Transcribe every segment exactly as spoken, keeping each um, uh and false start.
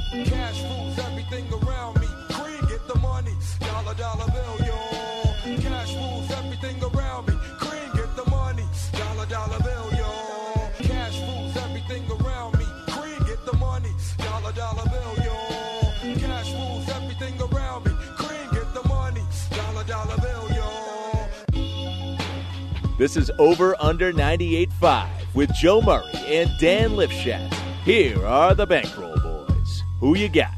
Cash rules everything around me. Cream, get the money. Dollar, dollar bill, yo. Cash rules everything around me. Cream, get the money. Dollar, dollar bill, yo. Cash rules everything around me. Cream, get the money. Dollar, dollar bill, yo. Cash rules everything around me. Cream, get the money. Dollar, dollar bill, yo. This is Over Under ninety-eight point five with Joe Murray and Dan Lifshatz. Here are the Bankroll Boys. Who you got?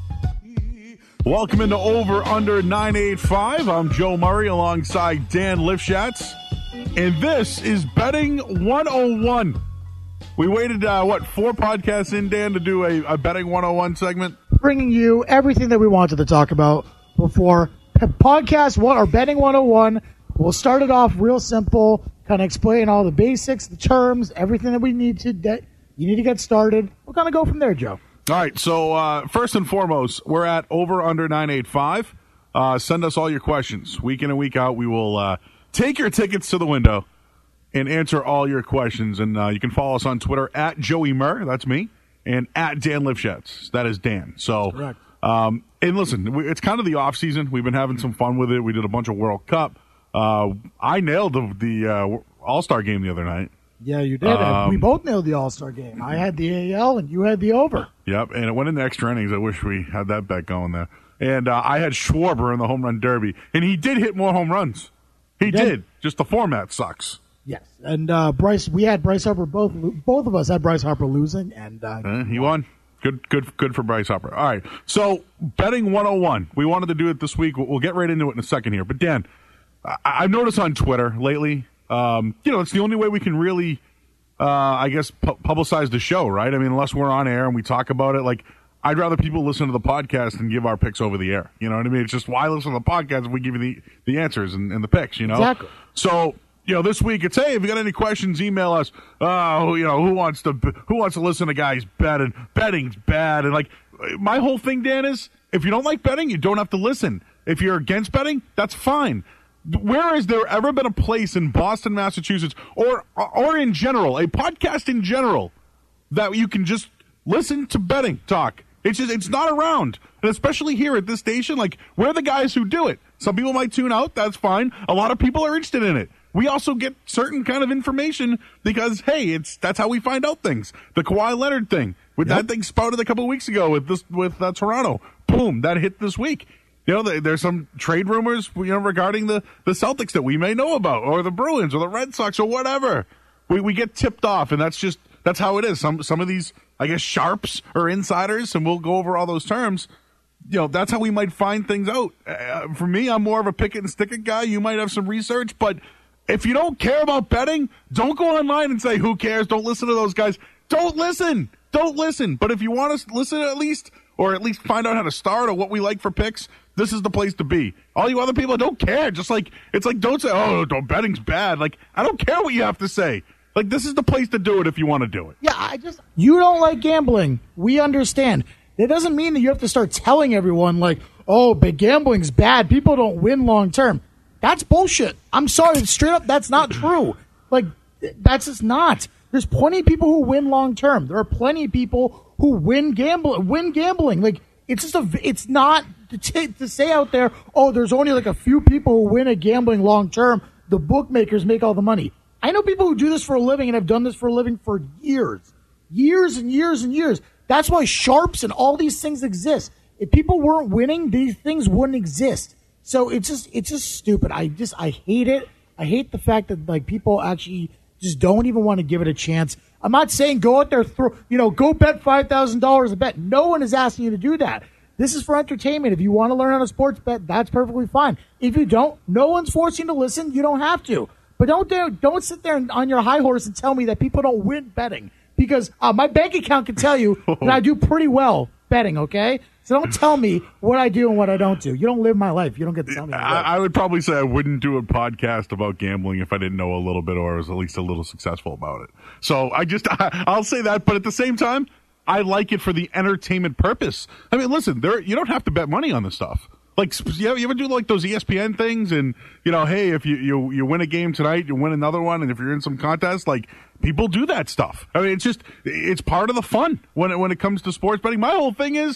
Welcome into Over Under nine eighty-five. I'm Joe Murray alongside Dan Lifshatz. And this is Betting one oh one. We waited, uh, what, four podcasts in, Dan, to do a, a Betting one oh one segment? Bringing you everything that we wanted to talk about before podcast one or Betting one oh one. We'll start it off real simple, kind of explain all the basics, the terms, everything that we need to de- you need to get started. We'll kind of go from there, Joe. All right, so uh, first and foremost, we're at Over Under nine eighty-five. Uh, send us all your questions. Week in and week out, we will uh, take your tickets to the window and answer all your questions. And uh, you can follow us on Twitter at Joey Murr, that's me, and at Dan Lifshatz, that is Dan. So, correct. Um, and listen, we, it's kind of the off season. We've been having some fun with it. We did a bunch of World Cup. Uh, I nailed the, the uh, All-Star game the other night. Yeah, you did. Um, we both nailed the All-Star game. I had the A L and you had the over. Yep, and it went into extra innings. I wish we had that bet going there. And uh, I had Schwarber in the home run derby, and he did hit more home runs. He, he did. did. Just the format sucks. Yes, and uh, Bryce, we had Bryce Harper. Both both of us had Bryce Harper losing, and uh, uh, he won. Good, good, good for Bryce Harper. All right, so Betting one oh one. We wanted to do it this week. We'll, we'll get right into it in a second here. But Dan, I, I've noticed on Twitter lately, um, you know, it's the only way we can really, uh, I guess, pu- publicize the show, right? I mean, unless we're on air and we talk about it, like, I'd rather people listen to the podcast and give our picks over the air. You know what I mean? It's just, why listen to the podcast if we give you the, the answers and, and the picks, you know? Exactly. So, you know, this week it's, hey, if you got any questions, email us. Oh, you know, who wants to who wants to listen to guys bet, and betting's bad. And, like, my whole thing, Dan, is if you don't like betting, you don't have to listen. If you're against betting, that's fine. Where has there ever been a place in Boston, Massachusetts, or or in general, a podcast in general, that you can just listen to betting talk? It's just, it's not around. And especially here at this station, like, we're the guys who do it. Some people might tune out, that's fine. A lot of people are interested in it. We also get certain kind of information because, hey, it's that's how we find out things. The Kawhi Leonard thing, with yep. that thing spouted a couple of weeks ago with this with uh, Toronto. Boom, that hit this week. You know, there's some trade rumors, you know, regarding the, the Celtics that we may know about, or the Bruins, or the Red Sox, or whatever. We we get tipped off, and that's just that's how it is. Some some of these, I guess, sharps or insiders, and we'll go over all those terms. You know, that's how we might find things out. Uh, for me, I'm more of a pick it and stick it guy. You might have some research, but if you don't care about betting, don't go online and say, who cares? Don't listen to those guys. Don't listen. Don't listen. But if you want to listen at least, or at least find out how to start or what we like for picks, this is the place to be. All you other people don't care. Just like, it's like, don't say, oh, don't, betting's bad. Like, I don't care what you have to say. Like, this is the place to do it if you want to do it. Yeah, I just, you don't like gambling. We understand. That doesn't mean that you have to start telling everyone, like, oh, but gambling's bad. People don't win long term. That's bullshit. I'm sorry. Straight up, that's not true. Like, that's just not. There's plenty of people who win long term. There are plenty of people who win gamble, win gambling. Like, it's just a, it's not to, t- to say out there, oh, there's only like a few people who win at gambling long term. The bookmakers make all the money. I know people who do this for a living and have done this for a living for years, years and years and years. That's why sharps and all these things exist. If people weren't winning, these things wouldn't exist. So it's just, it's just stupid. I just, I hate it. I hate the fact that, like, people actually just don't even want to give it a chance. I'm not saying go out there, throw, you know, go bet five thousand dollars a bet. No one is asking you to do that. This is for entertainment. If you want to learn how to sports bet, that's perfectly fine. If you don't, no one's forcing you to listen. You don't have to. But don't dare, don't sit there on your high horse and tell me that people don't win betting. Because uh, my bank account can tell you that I do pretty well betting, okay? So don't tell me what I do and what I don't do. You don't live my life. You don't get to tell me. I, I would probably say I wouldn't do a podcast about gambling if I didn't know a little bit or was at least a little successful about it. So I just, I, I'll say that. But at the same time, I like it for the entertainment purpose. I mean, listen, there you don't have to bet money on this stuff. Like, you ever, you ever do like those E S P N things and, you know, hey, if you, you, you win a game tonight, you win another one. And if you're in some contest, like, people do that stuff. I mean, it's just, it's part of the fun when it, when it comes to sports betting. My whole thing is,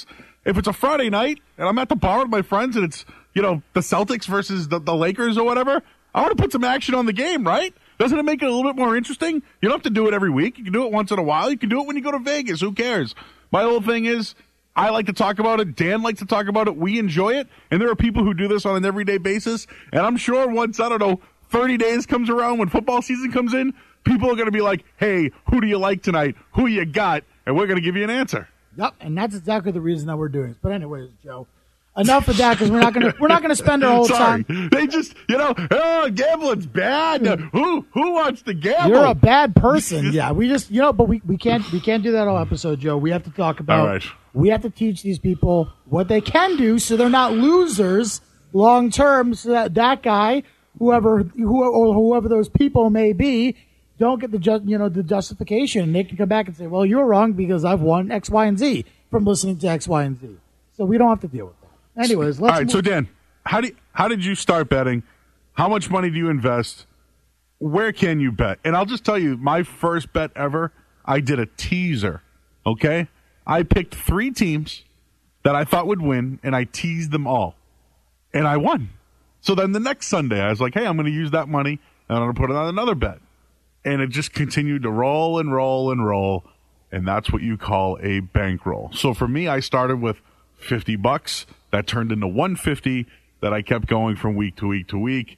If it's a Friday night and I'm at the bar with my friends and it's, you know, the Celtics versus the, the Lakers or whatever, I want to put some action on the game, right? Doesn't it make it a little bit more interesting? You don't have to do it every week. You can do it once in a while. You can do it when you go to Vegas. Who cares? My whole thing is, I like to talk about it. Dan likes to talk about it. We enjoy it. And there are people who do this on an everyday basis. And I'm sure once, I don't know, thirty days comes around, when football season comes in, people are going to be like, hey, who do you like tonight? Who you got? And we're going to give you an answer. Yep, and that's exactly the reason that we're doing this. But anyways, Joe, enough of that, because we're not going to we're not going to spend our whole Sorry. time. They just, you know, oh, gambling's bad. Who who wants to gamble? You're a bad person. Yeah, we just, you know, but we, we can't we can't do that all episode, Joe. We have to talk about. All right. We have to teach these people what they can do, so they're not losers long term. So that that guy, whoever who or whoever those people may be, don't get the just you know the justification. They can come back and say, "Well, you're wrong because I've won X, Y, and Z from listening to X, Y, and Z." So we don't have to deal with that. Anyways, let's. All right. move. So Dan, how do you, how did you start betting? How much money do you invest? Where can you bet? And I'll just tell you, my first bet ever, I did a teaser. Okay, I picked three teams that I thought would win, and I teased them all, and I won. So then the next Sunday, I was like, "Hey, I'm going to use that money, and I'm going to put it on another bet." And it just continued to roll and roll and roll, and that's what you call a bankroll. So for me, I started with fifty bucks. That turned into one hundred fifty that I kept going from week to week to week.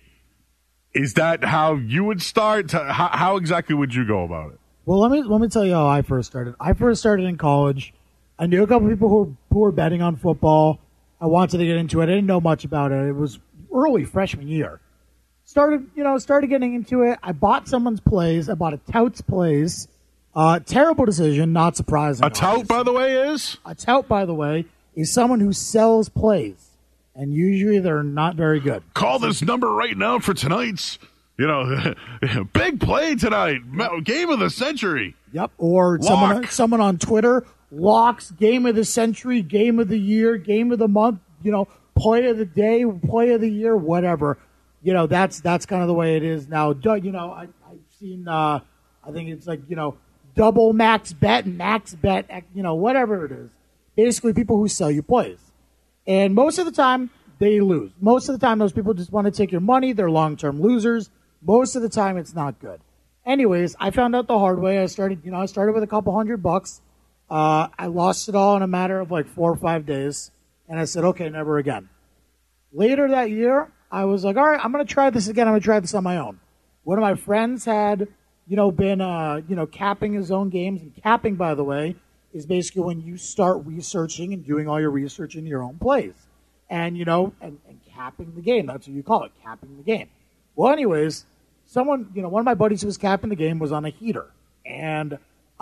Is that how you would start? How, how exactly would you go about it? Well, let me let me tell you how I first started. I first started in college. I knew a couple people who were, who were betting on football. I wanted to get into it. I didn't know much about it. It was early freshman year. Started, you know, started getting into it. I bought someone's plays. I bought a tout's plays. Uh, terrible decision, not surprising. A tout, obviously. by the way, is? A tout, by the way, is someone who sells plays, and usually they're not very good. Call this number right now for tonight's, you know, big play tonight, game of the century. Yep, or Lock. someone someone on Twitter, locks, game of the century, game of the year, game of the month, you know, play of the day, play of the year, whatever. You know, that's that's kind of the way it is now. You know, I, I've seen, uh, I think it's like, you know, double max bet, max bet, you know, whatever it is. Basically, people who sell you plays. And most of the time, they lose. Most of the time, those people just want to take your money. They're long-term losers. Most of the time, it's not good. Anyways, I found out the hard way. I started, you know, I started with a couple hundred bucks. Uh, I lost it all in a matter of like four or five days. And I said, okay, never again. Later that year, I was like, all right, I'm going to try this again. I'm going to try this on my own. One of my friends had, you know, been, uh, you know, capping his own games. And capping, by the way, is basically when you start researching and doing all your research in your own plays. And, you know, and, and capping the game. That's what you call it, capping the game. Well, anyways, someone, you know, one of my buddies who was capping the game was on a heater. And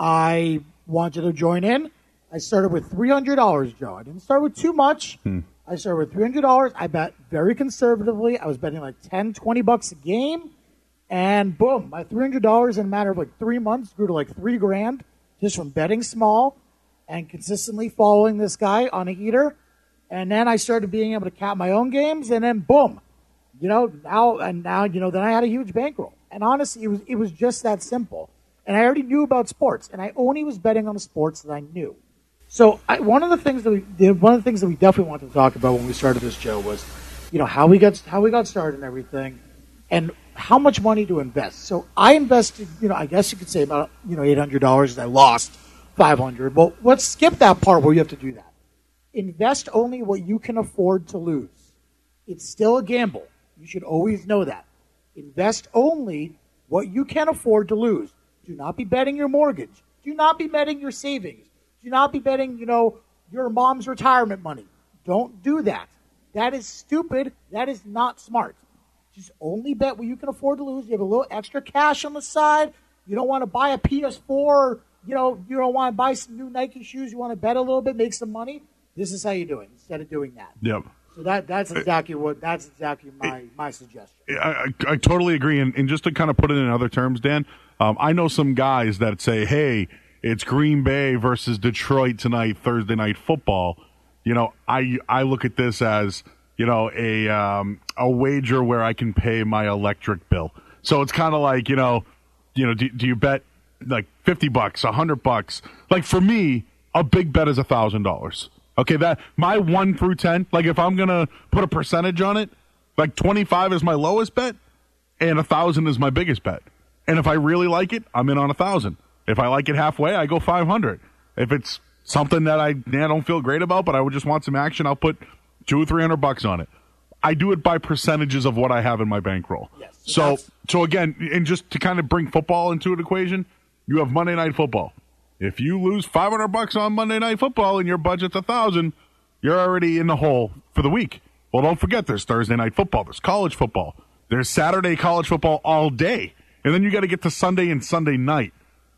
I wanted to join in. I started with three hundred dollars, Joe. I didn't start with too much. Hmm. I started with three hundred dollars. I bet very conservatively. I was betting like ten, twenty bucks a game. And boom, my three hundred dollars in a matter of like three months grew to like three grand just from betting small and consistently following this guy on a heater. And then I started being able to cap my own games. And then boom, you know, now, and now, you know, then I had a huge bankroll. And honestly, it was, it was just that simple. And I already knew about sports. And I only was betting on the sports that I knew. So I, one of the things that we did, one of the things that we definitely wanted to talk about when we started this show was, you know, how we got how we got started and everything, and how much money to invest. So I invested, you know, I guess you could say about, you know, eight hundred dollars, and I lost five hundred. Well, let's skip that part where you have to do that. Invest only what you can afford to lose. It's still a gamble. You should always know that. Invest only what you can afford to lose. Do not be betting your mortgage. Do not be betting your savings. Do not be betting, you know, your mom's retirement money. Don't do that. That is stupid. That is not smart. Just only bet what you can afford to lose. You have a little extra cash on the side. You don't want to buy a P S four. You know, you don't want to buy some new Nike shoes. You want to bet a little bit, make some money. This is how you do it instead of doing that. Yep. So that that's exactly what that's exactly my, my suggestion. I, I, I totally agree. And, and just to kind of put it in other terms, Dan, um, I know some guys that say, hey, it's Green Bay versus Detroit tonight, Thursday night football. You know, I I look at this as, you know, a um, a wager where I can pay my electric bill. So it's kind of like, you know, you know, do, do you bet like fifty bucks, a hundred bucks? Like for me, a big bet is a thousand dollars. Okay, that my one through ten, like if I'm going to put a percentage on it, like twenty-five is my lowest bet and one thousand is my biggest bet. And if I really like it, I'm in on one thousand. If I like it halfway, I go five hundred. If it's something that I, I don't feel great about, but I would just want some action, I'll put two or three hundred bucks on it. I do it by percentages of what I have in my bankroll. Yes, so, that's- so again, and just to kind of bring football into an equation, you have Monday Night Football. If you lose five hundred bucks on Monday Night Football and your budget's one thousand, you're already in the hole for the week. Well, don't forget there's Thursday Night Football, there's college football, there's Saturday college football all day, and then you got to get to Sunday and Sunday night.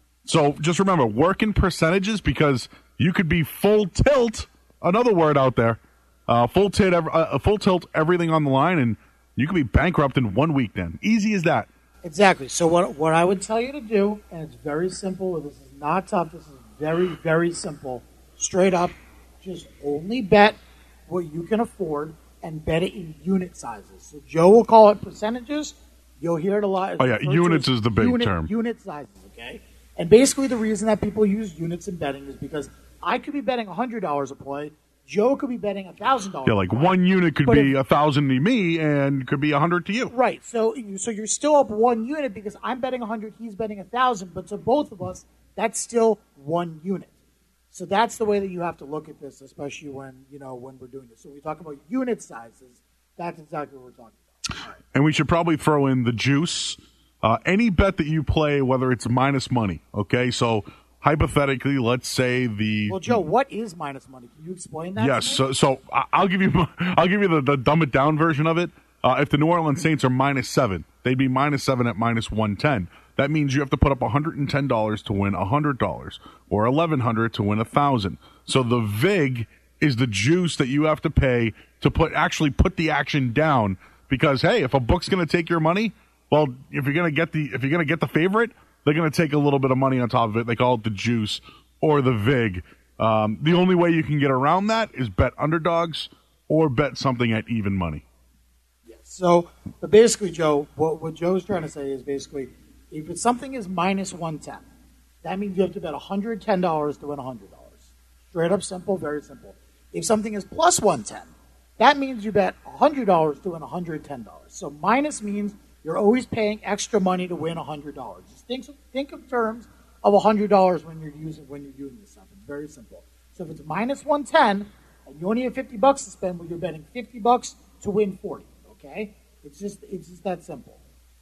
So just remember, work in percentages because you could be full tilt, another word out there, uh, full tilt, uh, full tilt, everything on the line, and you could be bankrupt in one week. Then easy as that. Exactly. So what what I would tell you to do, and it's very simple. This is not tough. This is very very simple. Straight up, just only bet what you can afford and bet it in unit sizes. So Joe will call it percentages. You'll hear it a lot. Oh yeah, units is the big unit, term. Unit sizes. Okay. And basically, the reason that people use units in betting is because I could be betting one hundred dollars a play. Joe could be betting one thousand dollars. Yeah, like one unit could But be if- a thousand to me and could be a hundred to you. Right. So, so you're still up one unit because I'm betting one hundred, he's betting one thousand. But to both of us, that's still one unit. So that's the way that you have to look at this, especially when you know when we're doing this. So we talk about unit sizes. That's exactly what we're talking about. All right. And we should probably throw in the juice. Uh, any bet that you play, whether it's minus money, okay? So hypothetically, let's say the Well, Joe, what is minus money? Can you explain that? yes. to me? So, so I- I'll give you I'll give you the, the dumb it down version of it. Uh, if the New Orleans Saints are minus seven, they'd be minus seven at minus one ten. That means you have to put up one hundred and ten dollars to win one hundred dollars, or eleven hundred to win a thousand. So the vig is the juice that you have to pay to put actually put the action down. Because hey, if a book's going to take your money, well, if you're going to get the if you're going to get the favorite, they're going to take a little bit of money on top of it. They call it the juice or the vig. Um, the only way you can get around that is bet underdogs or bet something at even money. So, but basically, Joe, what, what Joe's trying to say is basically, if it's something is minus one ten, that means you have to bet one hundred ten dollars to win one hundred dollars. Straight up simple, very simple. If something is plus one ten, that means you bet one hundred dollars to win one hundred ten dollars. So minus means you're always paying extra money to win one hundred dollars. Just think, think of terms of one hundred dollars when you're using when you're doing this stuff. It's very simple. So if it's minus one ten and you only have fifty bucks to spend, well, you're betting fifty bucks to win forty. Okay, it's just it's just that simple.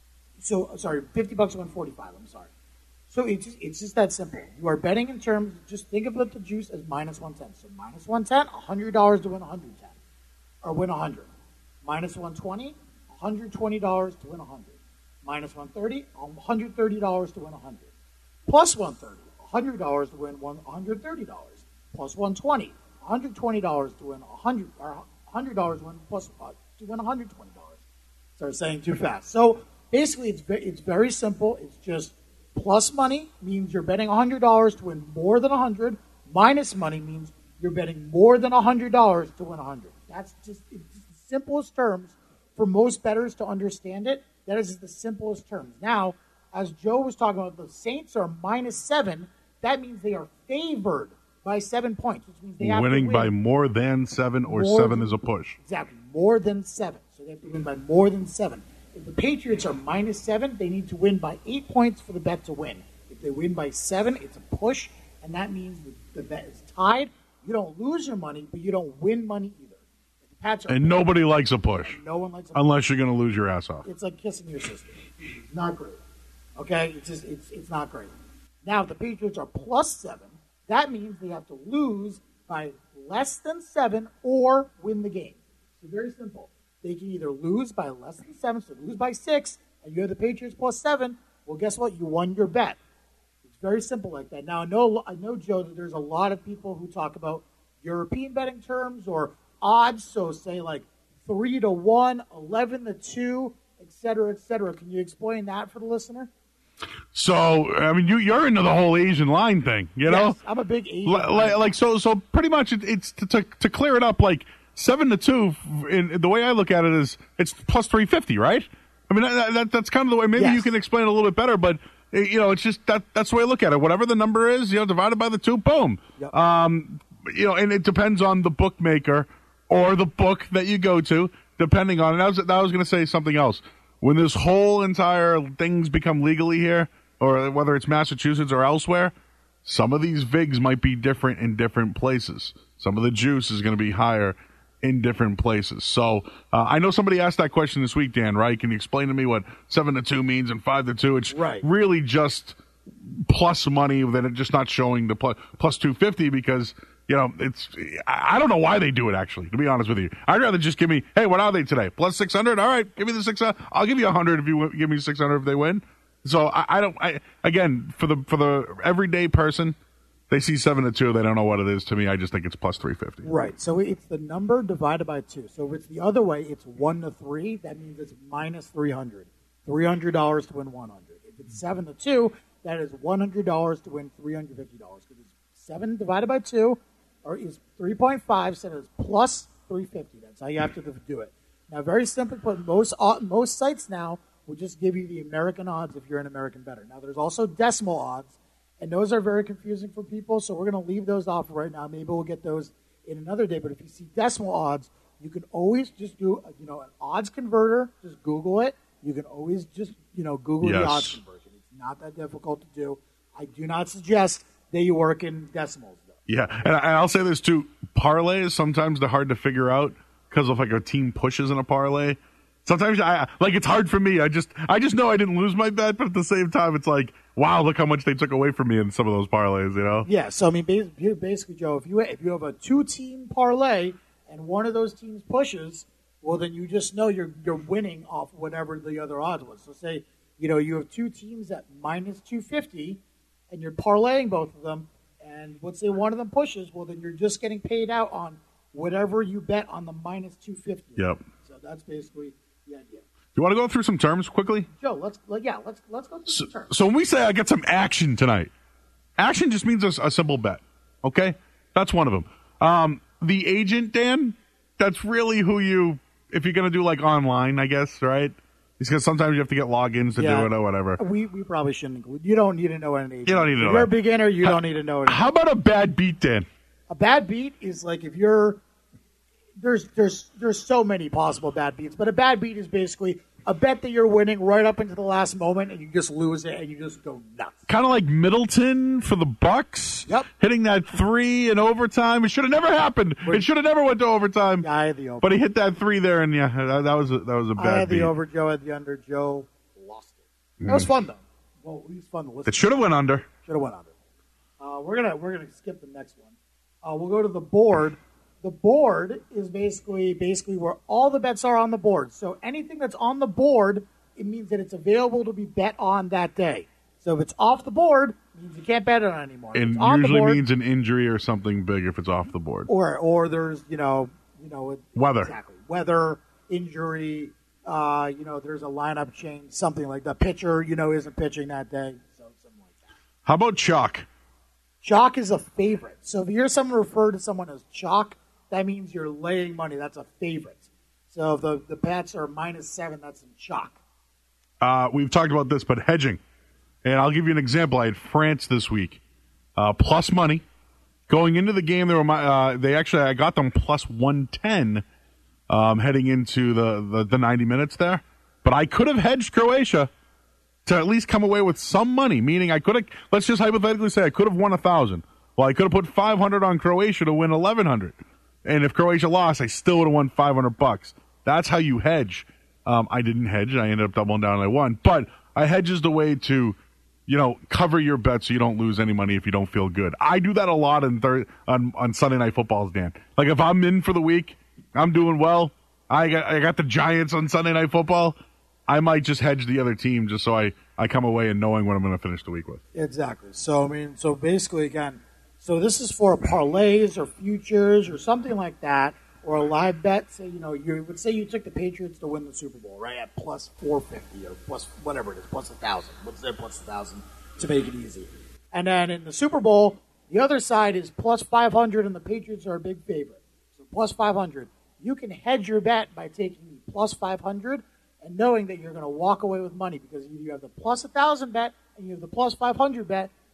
So sorry, fifty bucks to win forty-five. I'm sorry. So it's just, it's just that simple. You are betting in terms. Just think of the juice as minus one ten. So minus one ten, one hundred dollars to win one hundred ten, or win one hundred. Minus one twenty, one hundred twenty dollars to win one hundred. Minus one thirty, one hundred thirty dollars to win one hundred. Plus one thirty, one hundred dollars to win one hundred thirty dollars. Plus one twenty, one hundred twenty dollars to win one hundred, or one hundred dollars to win plus uh, to win one hundred twenty dollars. Sorry, saying too fast. So basically, it's very, it's very simple. It's just plus money means you're betting one hundred dollars to win more than one hundred. Minus money means you're betting more than one hundred dollars to win one hundred. That's just it's just the simplest terms for most bettors to understand it. That is the simplest terms. Now, as Joe was talking about, the Saints are minus seven. That means they are favored by seven points, which means they have Winning to win by more than seven or more seven than- is a push. Exactly, more than seven. So they have to win by more than seven. If the Patriots are minus seven, they need to win by eight points for the bet to win. If they win by seven, it's a push, and that means the, the bet is tied. You don't lose your money, but you don't win money either. If the Pats are And nobody likes a push no one likes a unless you're going to lose your ass off. It's like kissing your sister. It's not great. Okay? It's just it's it's not great. Now if the Patriots are plus seven, that means they have to lose by less than seven or win the game. So very simple. They can either lose by less than seven, so lose by six, and you have the Patriots plus seven. Well, guess what? You won your bet. It's very simple like that. Now I know I know, Joe, that there's a lot of people who talk about European betting terms or odds. So say like three to one, eleven to two, et cetera, et cetera. Can you explain that for the listener? So, I mean, you, you're into the whole Asian line thing, you know? Yes, I'm a big Asian. Li- Like, like so, so pretty much it, it's to, to to clear it up. Like seven to two. In the way I look at it is, it's plus three fifty, right? I mean, that, that that's kind of the way. Maybe Yes. you can explain it a little bit better, but eh, you know, it's just that that's the way I look at it. Whatever the number is, you know, divided by the two, boom. Yep. Um, you know, and it depends on the bookmaker or the book that you go to, depending on. And I was, I was going to say something else. When this whole entire things become legally here, or whether it's Massachusetts or elsewhere, some of these vigs might be different in different places. Some of the juice is going to be higher in different places. So uh, I know somebody asked that question this week, Dan, right? Can you explain to me what seven to two means and five to two? It's right. really just plus money that it's just not showing the plus, plus two fifty because, you know, it's, I don't know why they do it, actually, to be honest with you. I'd rather just give me, hey, what are they today? Plus six hundred? All right, give me the six hundred. I'll give you one hundred if you give me six hundred if they win. So I, I don't, I, again, for the for the everyday person, they see seven to two, they don't know what it is. To me, I just think it's plus three fifty. Right, so it's the number divided by two. So if it's the other way, it's one to three, that means it's minus three hundred. three hundred dollars to win one hundred. If it's seven to two, that is one hundred dollars to win three hundred fifty dollars. Because it's seven divided by two, or is three point five, so it's plus three fifty. That's how you have to do it. Now, very simple, but most most sites now will just give you the American odds if you're an American bettor. Now, there's also decimal odds, and those are very confusing for people, so we're going to leave those off right now. Maybe we'll get those in another day, but if you see decimal odds, you can always just do, you know, an odds converter. Just Google it. You can always just, you know, Google yes. the odds conversion. It's not that difficult to do. I do not suggest that you work in decimals, though. Yeah, and I'll say this, too. Parlays, sometimes they're hard to figure out because of, like, a team pushes in a parlay. Sometimes, I like, it's hard for me. I just I just know I didn't lose my bet, but at the same time, it's like, wow, look how much they took away from me in some of those parlays, you know? Yeah, so, I mean, basically, Joe, if you if you have a two-team parlay and one of those teams pushes, well, then you just know you're you're winning off whatever the other odds was. So say, you know, you have two teams at minus two fifty, and you're parlaying both of them, and let's say one of them pushes, well, then you're just getting paid out on whatever you bet on the minus two fifty. Yep. So that's basically the idea. Do you want to go through some terms quickly? Joe, let's yeah, let's let's go through so, some terms. So when we say I get some action tonight, action just means a, a simple bet. Okay, that's one of them. Um, the agent, Dan, that's really who you, if you're going to do like online, I guess, right? Because sometimes you have to get logins to yeah, do it or whatever. We we probably shouldn't include. You don't need to know an agent. You don't need to know. If you're that. a beginner, you how, don't need to know it. How about a bad beat, Dan? A bad beat is like if you're there's there's there's so many possible bad beats, but a bad beat is basically a bet that you're winning right up into the last moment, and you just lose it, and you just go nuts. Kind of like Middleton for the Bucks. Yep. Hitting that three in overtime. It should have never happened. It should have never went to overtime. Yeah, I had the over. But he hit that three there, and yeah, that, that was a, that was a bad I had beat. the over. Joe had the under. Joe lost it. That was fun though. Well, it was fun to listen. It should have went under. Should have went under. Uh, we're gonna we're gonna skip the next one. Uh, we'll go to the board. The board is basically basically where all the bets are on the board. So anything that's on the board, it means that it's available to be bet on that day. So if it's off the board, it means you can't bet on it anymore. It usually board, means an injury or something big if it's off the board. Or or there's you know you know weather exactly weather injury. Uh, you know there's a lineup change, something like that. Pitcher you know isn't pitching that day, so something like that. How about chalk? Chalk is a favorite. So if you hear someone refer to someone as chalk, that means you're laying money. That's a favorite. So if the, the bets are minus seven, that's in chalk. Uh, we've talked about this, but hedging. And I'll give you an example. I had France this week. Uh, plus money. Going into the game, they were my, uh, they actually, I got them plus one ten um, heading into the, the, the ninety minutes there. But I could have hedged Croatia to at least come away with some money, meaning I could have, let's just hypothetically say I could have won one thousand. Well, I could have put five hundred on Croatia to win eleven hundred. And if Croatia lost, I still would have won five hundred bucks. That's how you hedge. Um, I didn't hedge. I ended up doubling down and I won. But I hedge is the way to, you know, cover your bets so you don't lose any money if you don't feel good. I do that a lot in thir- on, on Sunday Night Footballs, Dan. Like if I'm in for the week, I'm doing well. I got, I got the Giants on Sunday Night Football. I might just hedge the other team just so I, I come away and knowing what I'm going to finish the week with. Exactly. So, I mean, so basically, again, so this is for parlays or futures or something like that, or a live bet. Say, you know, you would say you took the Patriots to win the Super Bowl, right, at plus four fifty or plus whatever it is, plus one thousand. What's there, plus one thousand to make it easy. And then in the Super Bowl, the other side is plus five hundred, and the Patriots are a big favorite. So plus five hundred. You can hedge your bet by taking the plus five hundred and knowing that you're going to walk away with money because you have the plus one thousand bet and you have the plus five hundred bet.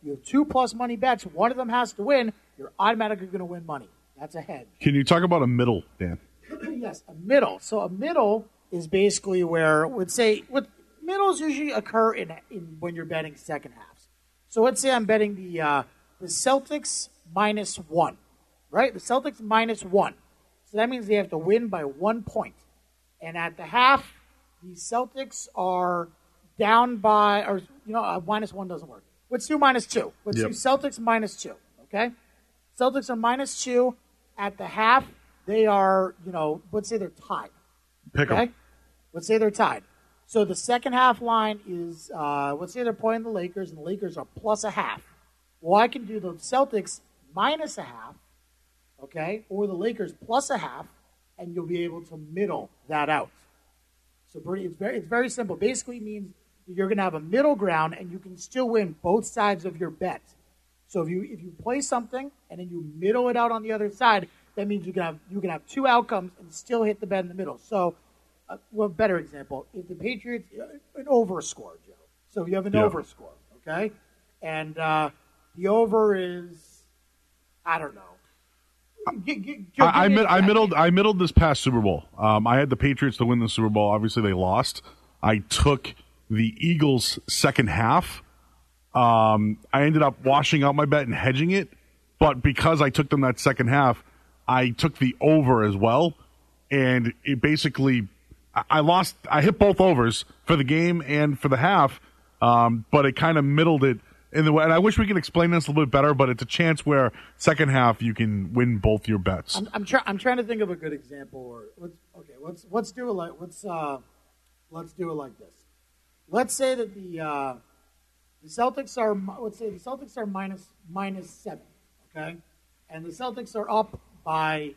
You have two plus money bets. One of them has to win. You're automatically going to win money. That's a hedge. Can you talk about a middle, Dan? Yes, a middle. So a middle is basically where, let's say, what middles usually occur in, in when you're betting second halves. So let's say I'm betting the uh, the Celtics minus one, right? The Celtics minus one. So that means they have to win by one point. And at the half, the Celtics are down by, or, you know, uh, minus one doesn't work. Let's do minus two. Let's Yep. do Celtics minus two, okay? Celtics are minus two. At the half, they are, you know, let's say they're tied. Pick 'em. Okay? Let's say they're tied. So the second half line is, uh, let's say they're playing the Lakers, and the Lakers are plus a half. Well, I can do the Celtics minus a half, okay, or the Lakers plus a half, and you'll be able to middle that out. So pretty, it's very, it's very simple. Basically means you're going to have a middle ground, and you can still win both sides of your bet. So if you if you play something and then you middle it out on the other side, that means you can have you can have two outcomes and still hit the bet in the middle. So, uh, well, better example, if the Patriots uh, an over score, Joe. So you have an Yeah. over score, okay, and uh, the over is, I don't know. G- g- Joe, I, I, give me mid, a- I middled. I middled this past Super Bowl. Um, I had the Patriots to win the Super Bowl. Obviously, they lost. I took the Eagles second half. Um, I ended up washing out my bet and hedging it, but because I took them that second half, I took the over as well, and it basically, I, I lost. I hit both overs for the game and for the half, um, but it kind of middled it in the way. And I wish we could explain this a little bit better, but it's a chance where second half you can win both your bets. I'm I'm, try, I'm trying to think of a good example. Or let's, okay, let's let's do it like let's uh, let's do it like this. Let's say that the uh, the Celtics are let's say the Celtics are minus minus seven, okay, and the Celtics are up by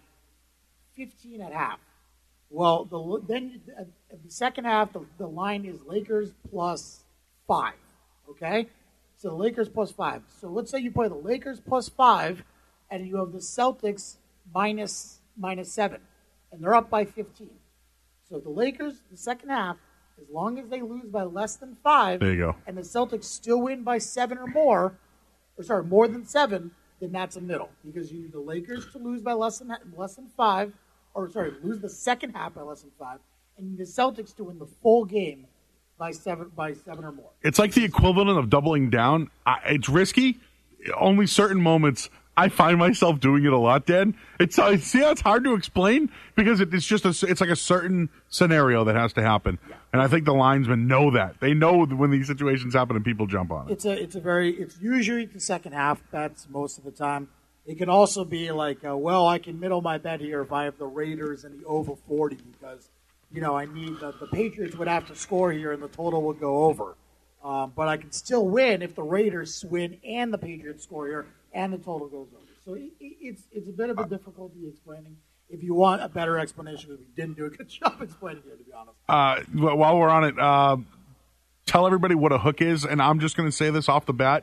fifteen at half. Well, the then at the second half, the, the line is Lakers plus five, okay. So the Lakers plus five. So let's say you play the Lakers plus five, and you have the Celtics minus minus seven, and they're up by fifteen. So the Lakers, the second half, as long as they lose by less than five, There you go. and the Celtics still win by seven or more, or sorry, more than seven, then that's a middle because you need the Lakers to lose by less than less than five, or sorry, lose the second half by less than five, and the Celtics to win the full game by seven by seven or more. It's like the equivalent of doubling down. I, it's risky. Only certain moments. I find myself doing it a lot, Dan. It's uh, see how it's hard to explain because it, it's just a, it's like a certain scenario that has to happen, yeah. And I think the linesmen know that. They know when these situations happen and people jump on it. It's a it's a very it's usually the second half bets most of the time. It can also be like, uh, well, I can middle my bet here if I have the Raiders and the over forty because you know I need the, the Patriots would have to score here and the total would go over, um, but I can still win if the Raiders win and the Patriots score here. And the total goes over. So it, it, it's it's a bit of a difficulty explaining. If you want a better explanation, because we didn't do a good job explaining it, to be honest. Uh, while we're on it, uh, tell everybody what a hook is, and I'm just going to say this off the bat.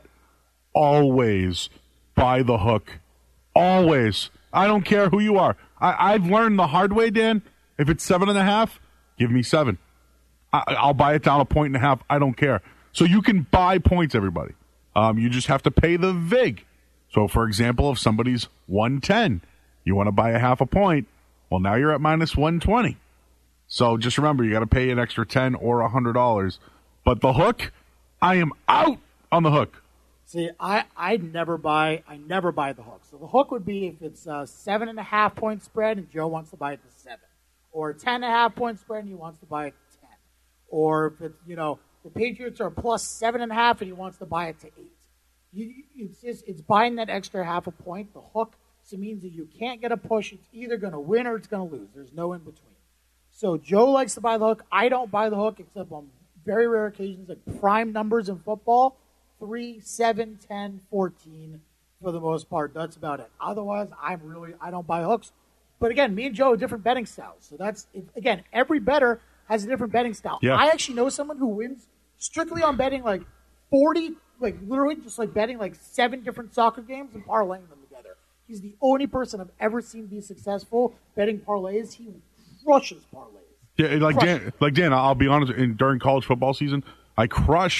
Always buy the hook. Always. I don't care who you are. I, I've learned the hard way, Dan. If it's seven and a half, give me seven. I, I'll buy it down a point and a half. I don't care. So you can buy points, everybody. Um, you just have to pay the vig. So, for example, if somebody's one ten, you want to buy a half a point, well, now you're at minus one twenty. So just remember, you got to pay an extra ten or one hundred dollars. But the hook, I am out on the hook. See, I, I never buy I never buy the hook. So the hook would be if it's a seven and a half point spread and Joe wants to buy it to seven, or a ten and a half point spread and he wants to buy it to ten, or if it's you know the Patriots are plus seven and a half and he wants to buy it to eight. You, it's just it's buying that extra half a point. The hook so means that you can't get a push. It's either going to win or it's going to lose. There's no in between. So Joe likes to buy the hook. I don't buy the hook except on very rare occasions, like prime numbers in football, three, seven, ten, fourteen for the most part. That's about it. Otherwise, I'm really I don't buy hooks. But again, me and Joe have different betting styles. So that's again, every bettor has a different betting style. Yeah. I actually know someone who wins strictly on betting like forty. Like, literally just, like, betting, like, seven different soccer games and parlaying them together. He's the only person I've ever seen be successful betting parlays. He crushes parlays. Yeah, like Dan, like Dan, I'll be honest, in, during college football season, I crush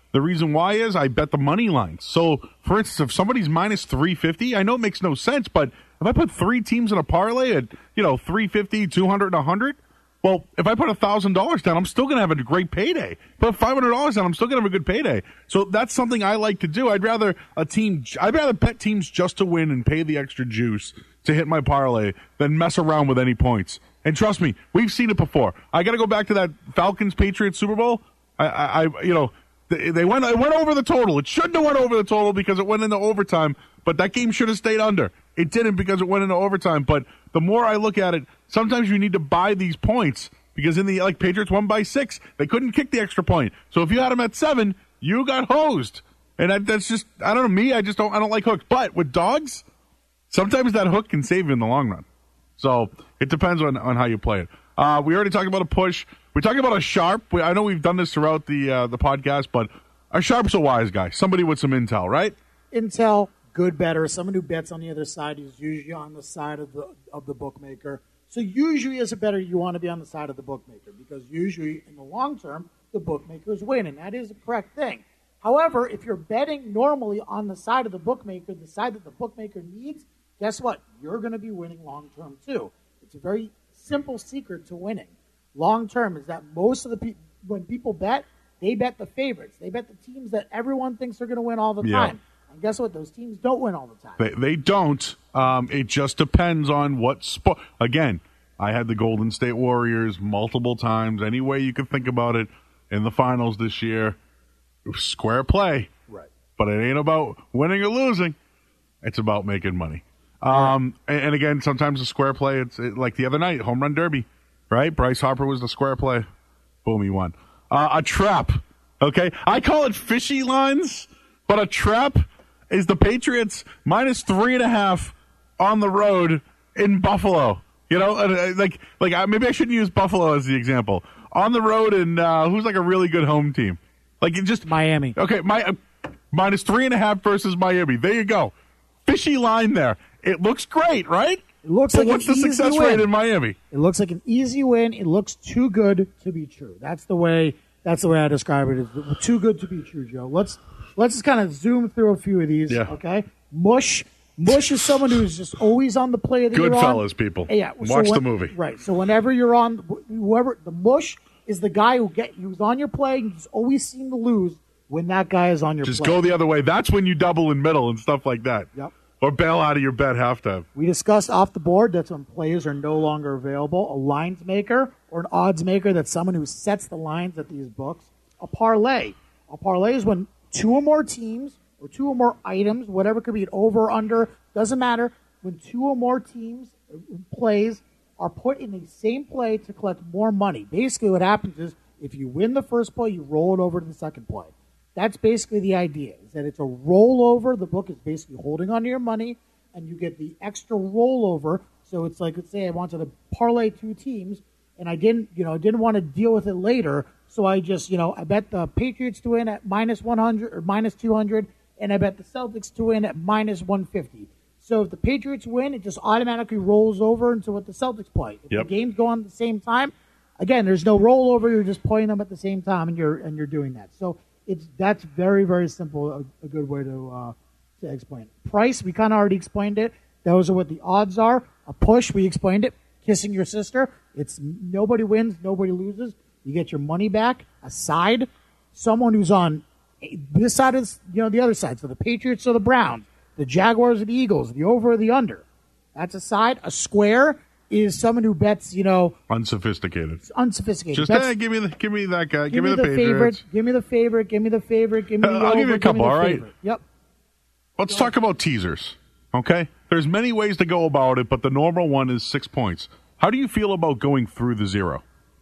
The reason why is I bet the money lines. So, for instance, if somebody's minus three fifty, I know it makes no sense, but if I put three teams in a parlay at, you know, three fifty, two hundred, and one hundred, well, if I put one thousand dollars down, I'm still going to have a great payday. Put five hundred dollars down, I'm still going to have a good payday. So that's something I like to do. I'd rather a team, I'd rather bet teams just to win and pay the extra juice to hit my parlay than mess around with any points. And trust me, we've seen it before. I got to go back to that Falcons-Patriots Super Bowl. I, I, I you know, they, they went, it went over the total. It shouldn't have went over the total because it went into overtime, but that game should have stayed under. It didn't because it went into overtime. But the more I look at it, sometimes you need to buy these points because in the, like, Patriots won by six. They couldn't kick the extra point. So if you had them at seven, you got hosed. And that, that's just, I don't know, me, I just don't, I don't like hooks. But with dogs, sometimes that hook can save you in the long run. So it depends on, on how you play it. Uh, we already talked about a push. We talked about a sharp. We, I know we've done this throughout the uh, the podcast, but a sharp's a wise guy. Somebody with some intel, right? Intel, good better. Someone who bets on the other side is usually on the side of the of the bookmaker. So usually as a bettor, you want to be on the side of the bookmaker because usually in the long term, the bookmakers win, and that is the correct thing. However, if you're betting normally on the side of the bookmaker, the side that the bookmaker needs, guess what? You're going to be winning long term too. It's a very simple secret to winning long term is that most of the people, when people bet, they bet the favorites. They bet the teams that everyone thinks are going to win all the Yeah. time. And guess what? Those teams don't win all the time. They, they don't. Um, it just depends on what sport. Again, I had the Golden State Warriors multiple times. Any way you could think about it in the finals this year. It was square play. Right. But it ain't about winning or losing. It's about making money. Um, and, and again, sometimes the square play, it's it, like the other night, home run derby, right? Bryce Harper was the square play. Boom, he won. Uh, a trap, okay? I call it fishy lines, but a trap is the Patriots minus three and a half on the road in Buffalo. You know, uh, like, like uh, maybe I shouldn't use Buffalo as the example. On the road in, uh, who's like a really good home team? Like, it just. Miami. Okay, my, uh, minus three and a half versus Miami. There you go. Fishy line there. It looks great, right? It looks but like what's an the easy success win. rate in Miami? It looks like an easy win. It looks too good to be true. That's the way. That's the way I describe it. It's too good to be true, Joe. Let's let's just kind of zoom through a few of these. Yeah. Okay. Mush. Mush is someone who's just always on the play that you're on. Goodfellas, people. Yeah. so Watch when- the movie. Right. So whenever you're on, whoever the mush is the guy who get who's on your play. You just always seem to lose when that guy is on your Just play. go the other way. That's when you double in middle and stuff like that. Yep. Or bail out of your bet halftime. We discussed off the board that's when players are no longer available. A lines maker or an odds maker, that's someone who sets the lines at these books. A parlay. A parlay is when two or more teams or two or more items, whatever could be an over or under, doesn't matter. When two or more teams uh, plays are put in the same play to collect more money. Basically what happens is if you win the first play, you roll it over to the second play. That's basically the idea, is that it's a rollover. The book is basically holding onto your money, and you get the extra rollover. So it's like, let's say I wanted to parlay two teams, and I didn't, you know, I didn't want to deal with it later. So I just, you know, I bet the Patriots to win at minus one hundred or minus two hundred, and I bet the Celtics to win at minus one fifty. So if the Patriots win, it just automatically rolls over into what the Celtics play. If Yep. the games go on at the same time, again, there's no rollover. You're just playing them at the same time, and you're and you're doing that. So it's that's very very simple. A, a good way to uh, to explain it. Price, we kind of already explained it. Those are what the odds are. A push, we explained it. Kissing your sister, it's nobody wins, nobody loses. You get your money back. A side, someone who's on this side is you know the other side. So the Patriots or the Browns, the Jaguars or the Eagles, the over or the under. That's a side. A square is someone who bets, you know, Unsophisticated. unsophisticated. Just Bets- hey, give me the give me that guy. Give, me the, Patriots. favorite. Give me the favorite. Give me the favorite. Give me the Uh, I'll over, give you a couple, me the all right? favorite. Yep. Let's talk about teasers. Okay? There's many ways to go about it, but the normal one is six points. How do you feel about going through the zero?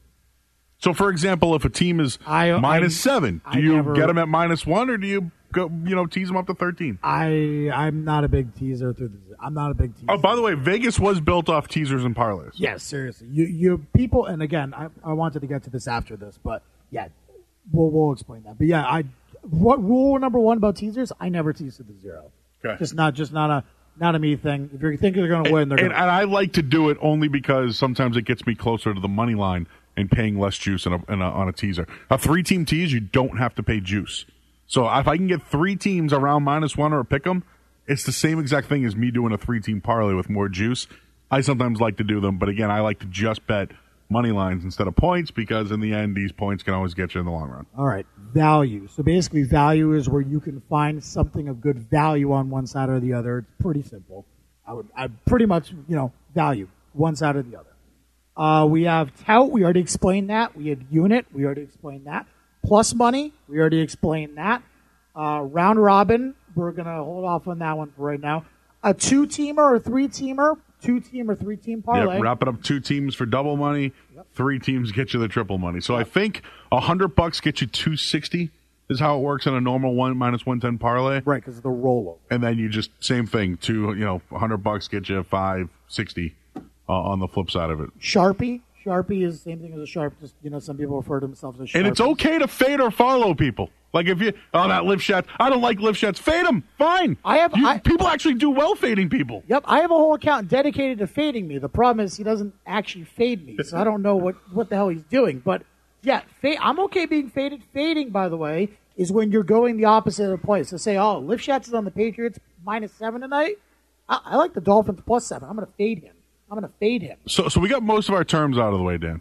So, for example, if a team is I- minus I- seven, do I you never- get them at minus one, or do you go, you know, tease them up to thirteen? I I'm not a big teaser through the. I'm not a big teaser. Oh, by the way, Vegas was built off teasers and parlays. Yes, seriously. You you people, and again, I, I wanted to get to this after this, but yeah, we'll we'll explain that. But yeah, I what rule number one about teasers? I never tease to the zero. Okay. Just not just not a not a me thing. If you think they're going to win, they're And, going. and I like to do it only because sometimes it gets me closer to the money line and paying less juice in a, in a, on a teaser. A three-team tease, you don't have to pay juice. So if I can get three teams around minus one or a pick 'em, it's the same exact thing as me doing a three-team parlay with more juice. I sometimes like to do them, but again, I like to just bet money lines instead of points because in the end, these points can always get you in the long run. All right, value. So basically, value is where you can find something of good value on one side or the other. It's pretty simple. I would, I pretty much, you know, value one side or the other. Uh, we have tout. We already explained that. We had unit. We already explained that. Plus money. We already explained that. Uh, round robin. We're gonna hold off on that one for right now. A two-teamer or three-teamer. Two-team or three-team parlay. Yep, wrap it up two teams for double money. Yep. Three teams get you the triple money. So yep. I think a hundred bucks gets you two sixty. Is how it works in a normal one minus one ten parlay. Right, because of the rollover. And then you just same thing. Two, you know, a hundred bucks get you five sixty uh, on the flip side of it. Sharpie. Sharpie is the same thing as a sharp. Just, you know, some people refer to themselves as Sharpie. And it's okay to fade or follow people. Like if you, oh, that lift shots, I don't like lift shots. Fade them, fine. I have you, I, people actually do well fading people. Yep, I have a whole account dedicated to fading me. The problem is he doesn't actually fade me, so I don't know what, what the hell he's doing. But yeah, fade, I'm okay being faded. Fading, by the way, is when you're going the opposite of the play. So say, oh, lift shots is on the Patriots minus seven tonight. I, I like the Dolphins plus seven. I'm going to fade him. I'm going to fade him. So, so we got most of our terms out of the way, Dan.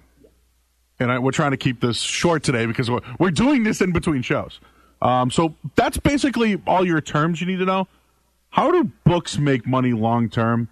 And I, we're trying to keep this short today because we're, we're doing this in between shows. Um, so that's basically all your terms you need to know. How do books make money long term,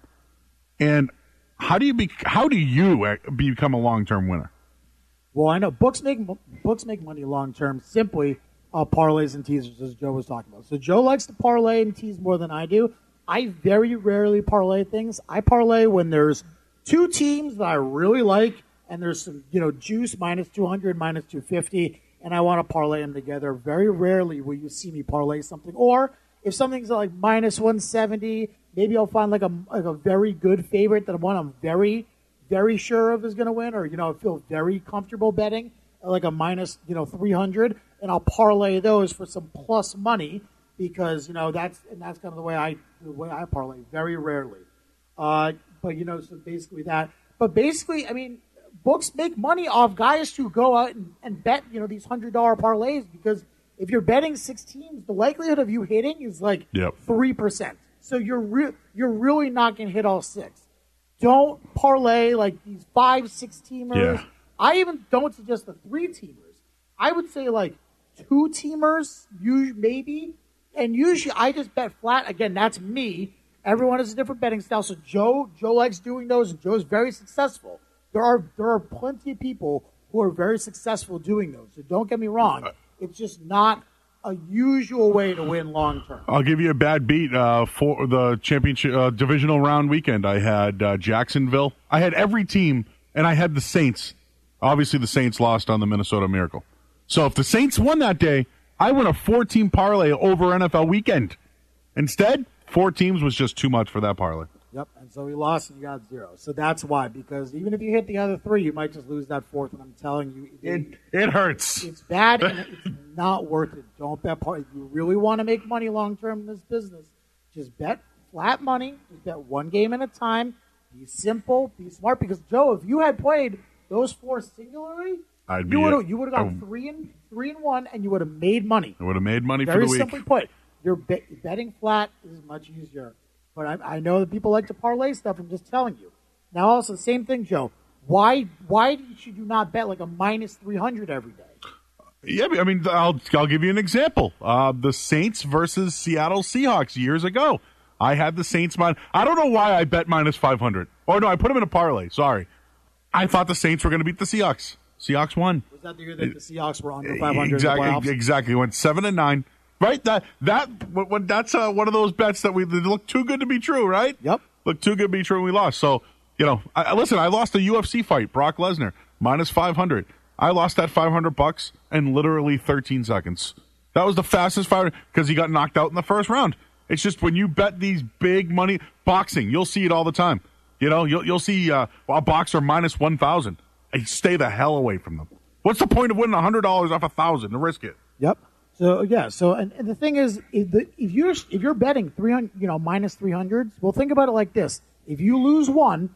and how do you be, how do you become a long term winner? Well, I know books make books make money long term simply uh, parlays and teasers, as Joe was talking about. So Joe likes to parlay and tease more than I do. I very rarely parlay things. I parlay when there's two teams that I really like. And there's some, you know, juice, minus two hundred, minus two fifty, and I want to parlay them together. Very rarely will you see me parlay something. Or if something's like minus one seventy, maybe I'll find like a, like a very good favorite that one I'm very, very sure of is going to win, or, you know, I feel very comfortable betting, like a minus, you know, three hundred, and I'll parlay those for some plus money because, you know, that's and that's kind of the way I the way I parlay, very rarely. Uh, but, you know, so basically that. But basically, I mean, books make money off guys who go out and, and bet, you know, these one hundred dollars parlays because if you're betting six teams, the likelihood of you hitting is like yep. three percent. So you're re- you're really not going to hit all six. Don't parlay like these five, six-teamers. Yeah. I even don't suggest the three-teamers. I would say like two-teamers, maybe. And usually I just bet flat. Again, that's me. Everyone has a different betting style. So Joe, Joe likes doing those, and Joe's very successful. There are there are plenty of people who are very successful doing those. So don't get me wrong. It's just not a usual way to win long term. I'll give you a bad beat uh, for the championship uh, divisional round weekend. I had uh, Jacksonville. I had every team, and I had the Saints. Obviously, the Saints lost on the Minnesota Miracle. So if the Saints won that day, I win a four-team parlay over N F L weekend. Instead, four teams was just too much for that parlay. Yep, and so he lost and you got zero. So that's why, because even if you hit the other three, you might just lose that fourth, and I'm telling you. It, it hurts. It's bad, and it's not worth it. Don't bet. If you really want to make money long-term in this business, just bet flat money. Just bet one game at a time. Be simple. Be smart, because, Joe, if you had played those four singularly, I'd you be would a, have you would have gone a, three and three and one, and you would have made money. I would have made money Very for the week. simply put, your be- betting flat is much easier. But I, I know that people like to parlay stuff. I'm just telling you. Now, also, same thing, Joe. Why why should you not bet like a minus three hundred every day? Yeah, I mean, I'll I'll give you an example. Uh, the Saints versus Seattle Seahawks years ago. I had the Saints min- I don't know why I bet minus five hundred. Oh, no, I put them in a parlay. Sorry. I thought the Saints were going to beat the Seahawks. Seahawks won. Was that the year that the Seahawks were under five hundred exactly, in the playoffs? Exactly. Went seven and nine. Right, that that when that's uh, one of those bets that we look too good to be true, right? Yep, look too good to be true, and we lost. So, you know, I, listen, I lost a U F C fight, Brock Lesnar, minus five hundred. I lost that five hundred bucks in literally thirteen seconds. That was the fastest fight because he got knocked out in the first round. It's just when you bet these big money boxing, you'll see it all the time. You know, you'll you'll see uh, a boxer minus one thousand. Stay the hell away from them. What's the point of winning a hundred dollars off a thousand to risk it? Yep. So yeah, so and, and the thing is, if, the, if you're if you're betting three hundred, you know, minus three hundreds, well, think about it like this: if you lose one,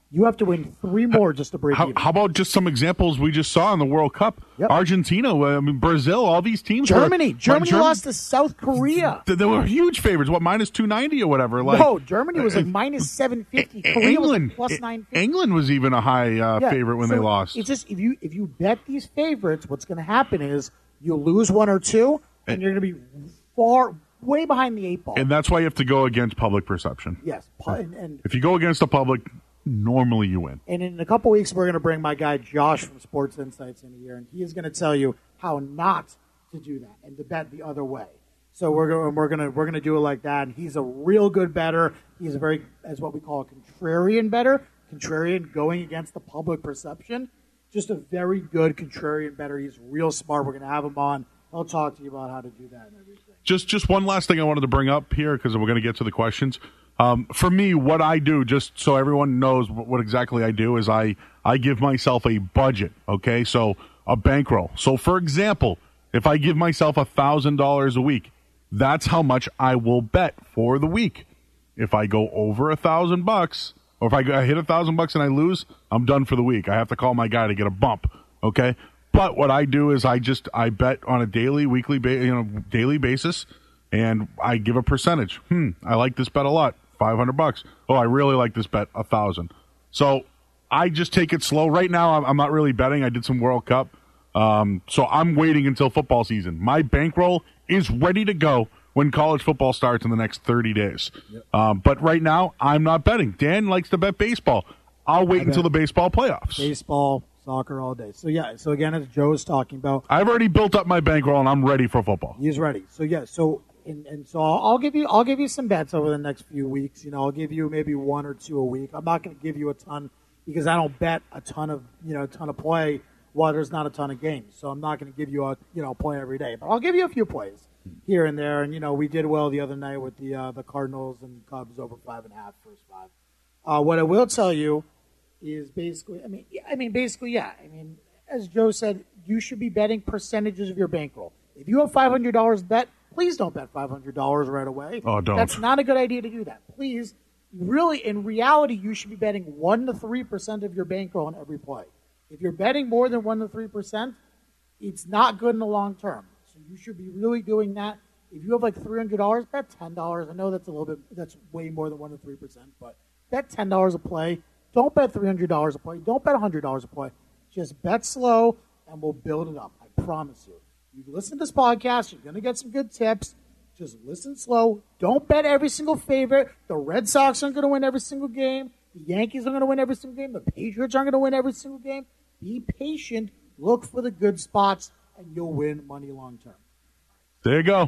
You have to win three more just to break how, even. How about just some examples we just saw in the World Cup? Yep. Argentina, I mean, Brazil, all these teams. Germany. Were, Germany Germ- lost to South Korea. They, they were huge favorites. What, minus two ninety or whatever? Like, no, Germany was like minus seven fifty. Korea England, was like plus nine fifty. England was even a high uh, Yeah, favorite when so they lost. It's just if you if you bet these favorites, what's going to happen is you'll lose one or two, and you're going to be far way behind the eight ball. And that's why you have to go against public perception. Yes, and, and If you go against the public, normally you win. And in a couple weeks, we're going to bring my guy Josh from Sports Insights in here, and he is going to tell you how not to do that and to bet the other way. So we're going we're going to we're going to do it like that. And he's a real good bettor. He's a very, as what we call a contrarian bettor. Contrarian, going against the public perception. Just a very good contrarian bettor. He's real smart. We're going to have him on. He'll talk to you about how to do that and everything. Just just one last thing I wanted to bring up here because we're going to get to the questions. Um, for me, what I do, just so everyone knows what, what exactly I do, is I, I give myself a budget, okay? So a bankroll. So, for example, if I give myself one thousand dollars a week, that's how much I will bet for the week. If I go over a thousand bucks, or if I, go, I hit a thousand bucks and I lose, I'm done for the week. I have to call my guy to get a bump, okay? But what I do is I just I bet on a daily, weekly, ba- you know, daily basis, and I give a percentage. Hmm, I like this bet a lot. five hundred bucks. Oh, I really like this bet, a thousand. So I just take it slow. Right now, I'm, I'm not really betting. I did some World Cup. Um, so I'm waiting until football season. My bankroll is ready to go when college football starts in the next thirty days. Yep. Um, but right now, I'm not betting. Dan likes to bet baseball. I'll wait until the baseball playoffs. Baseball, soccer all day. So, yeah. So, again, as Joe's talking about. I've already built up my bankroll, and I'm ready for football. He's ready. So, yeah. So, and, and so I'll, I'll give you I'll give you some bets over the next few weeks. You know, I'll give you maybe one or two a week. I'm not going to give you a ton because I don't bet a ton of, you know, a ton of play while there's not a ton of games. So I'm not going to give you a, you know, play every day. But I'll give you a few plays here and there. And, you know, we did well the other night with the uh, the Cardinals and Cubs over five and a half, first five. Uh, what I will tell you is basically, I mean, I mean, basically, yeah. I mean, as Joe said, you should be betting percentages of your bankroll. If you have five hundred dollars bet, please don't bet five hundred dollars right away. Oh, don't. That's not a good idea to do that. Please, really, in reality, you should be betting one to three percent of your bankroll on every play. If you're betting more than one to three percent, it's not good in the long term. So you should be really doing that. If you have like three hundred dollars, bet ten dollars. I know that's a little bit, that's way more than one to three percent, but bet ten dollars a play. Don't bet three hundred dollars a play. Don't bet one hundred dollars a play. Just bet slow, and we'll build it up. I promise you. You listen to this podcast, you're going to get some good tips. Just listen slow. Don't bet every single favorite. The Red Sox aren't going to win every single game. The Yankees are going to win every single game. The Patriots aren't going to win every single game. Be patient. Look for the good spots, and you'll win money long term. There you go.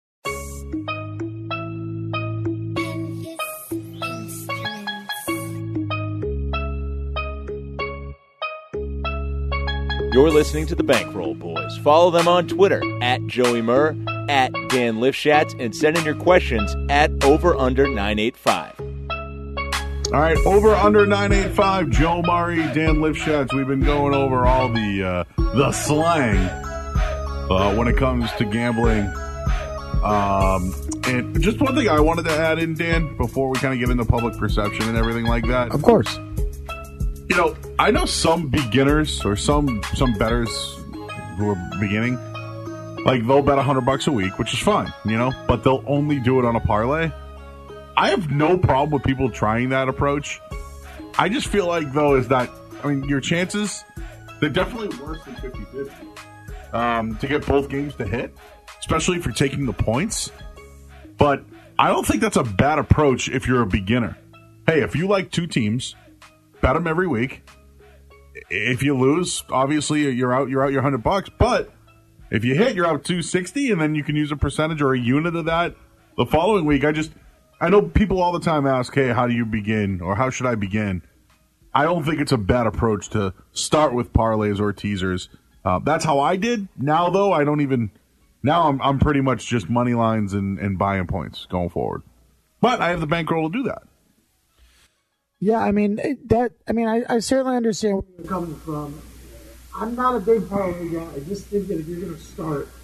You're listening to the Bankroll Boys. Follow them on Twitter at Joey Murr, at Dan Lifshatz, and send in your questions at over under nine eight five. All right, over under nine eight five. Joe Murray, Dan Lifshatz. We've been going over all the uh, the slang uh, when it comes to gambling. Um, and just one thing I wanted to add in, Dan, before we kind of get into public perception and everything like that. Of course. You know, I know some beginners or some some bettors who are beginning, like they'll bet a hundred bucks a week, which is fine, you know, but they'll only do it on a parlay. I have no problem with people trying that approach. I just feel like, though, is that, I mean, your chances, they're definitely worse than fifty-fifty um, to get both games to hit, especially if you're taking the points. But I don't think that's a bad approach if you're a beginner. Hey, if you like two teams, bet them every week. If you lose, obviously you're out. You're out your hundred bucks. But if you hit, you're out two sixty, and then you can use a percentage or a unit of that the following week. I just, I know people all the time ask, "Hey, how do you begin?" or "How should I begin?" I don't think it's a bad approach to start with parlays or teasers. Uh, that's how I did. Now, though, I don't even. Now I'm I'm pretty much just money lines and, and buying points going forward. But I have the bankroll to do that. Yeah, I mean that. I mean, I, I certainly understand where you're coming from. I'm not a big parlay guy. I just think that if you're going to start,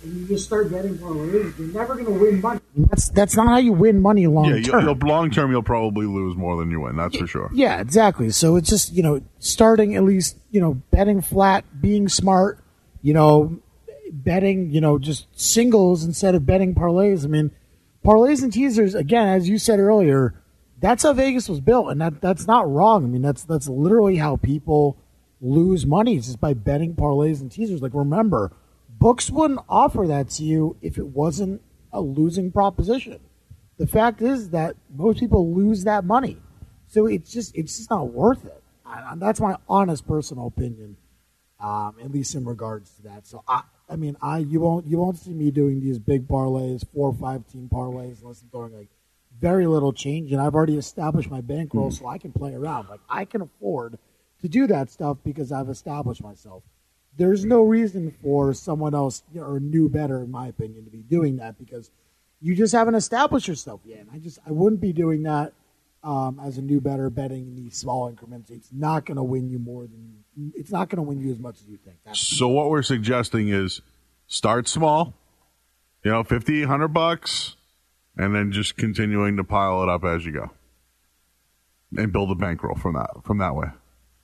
and you just start betting parlays, you're never going to win money. That's that's not how you win money long term. Yeah, you'll, you'll, long term, you'll probably lose more than you win. That's for sure. Yeah, exactly. So it's just, you know, starting at least, you know, betting flat, being smart, you know, betting, you know, just singles instead of betting parlays. I mean, parlays and teasers, again, as you said earlier, that's how Vegas was built, and that that's not wrong. I mean, that's that's literally how people lose money, is just by betting parlays and teasers. Like, remember, books wouldn't offer that to you if it wasn't a losing proposition. The fact is that most people lose that money, so it's just it's just not worth it. I, that's my honest personal opinion, um, at least in regards to that. So I, I mean, I you won't you won't see me doing these big parlays, four or five team parlays, unless I'm throwing like very little change, and I've already established my bankroll, mm. so I can play around. Like, I can afford to do that stuff because I've established myself. There's no reason for someone else, you know, or new better, in my opinion, to be doing that because you just haven't established yourself yet. And I just I wouldn't be doing that um, as a new better, betting in these small increments. It's not going to win you more than it's not going to win you as much as you think. That's so what we're suggesting is start small, you know, fifty, one hundred bucks. And then just continuing to pile it up as you go, and build a bankroll from that from that way.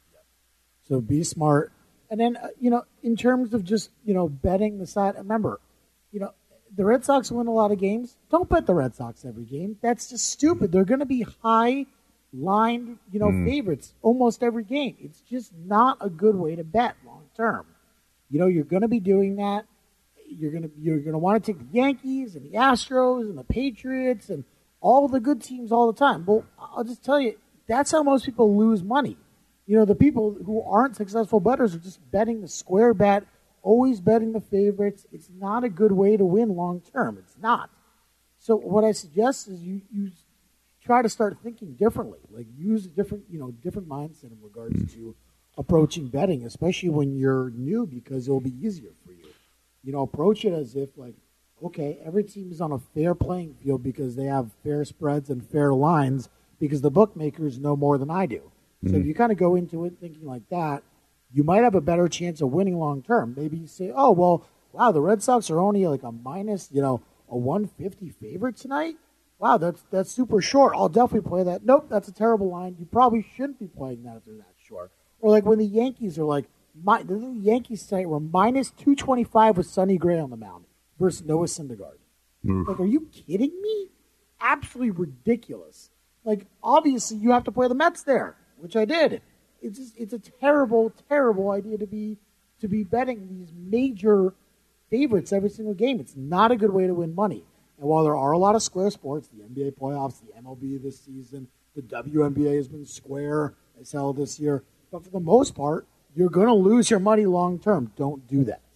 So be smart, and then uh, you know, in terms of just you know betting the side. Remember, you know, the Red Sox win a lot of games. Don't bet the Red Sox every game. That's just stupid. They're going to be high line, you know, mm. favorites almost every game. It's just not a good way to bet long term. You know, you're going to be doing that. You're gonna you're gonna want to take the Yankees and the Astros and the Patriots and all the good teams all the time. Well, I'll just tell you, that's how most people lose money. You know, the people who aren't successful bettors are just betting the square bet, always betting the favorites. It's not a good way to win long term. It's not. So what I suggest is you you try to start thinking differently. Like, use a different you know different mindset in regards to approaching betting, especially when you're new, because it'll be easier for you. You know, approach it as if, like, okay, every team is on a fair playing field because they have fair spreads and fair lines because the bookmakers know more than I do. Mm-hmm. So if you kind of go into it thinking like that, you might have a better chance of winning long term. Maybe you say, oh, well, wow, the Red Sox are only like a minus, you know, a one fifty favorite tonight. Wow, that's that's super short. I'll definitely play that. Nope, that's a terrible line. You probably shouldn't be playing that if they're that short. Or like when the Yankees are like, My, the Yankees tonight were minus two twenty-five with Sonny Gray on the mound versus Noah Syndergaard. Oof. Like, are you kidding me? Absolutely ridiculous. Like, obviously, you have to play the Mets there, which I did. It's just, it's a terrible, terrible idea to be to be betting these major favorites every single game. It's not a good way to win money. And while there are a lot of square sports, the N B A playoffs, the M L B this season, the W N B A has been square as hell this year, but for the most part, you're going to lose your money long term. Don't do that.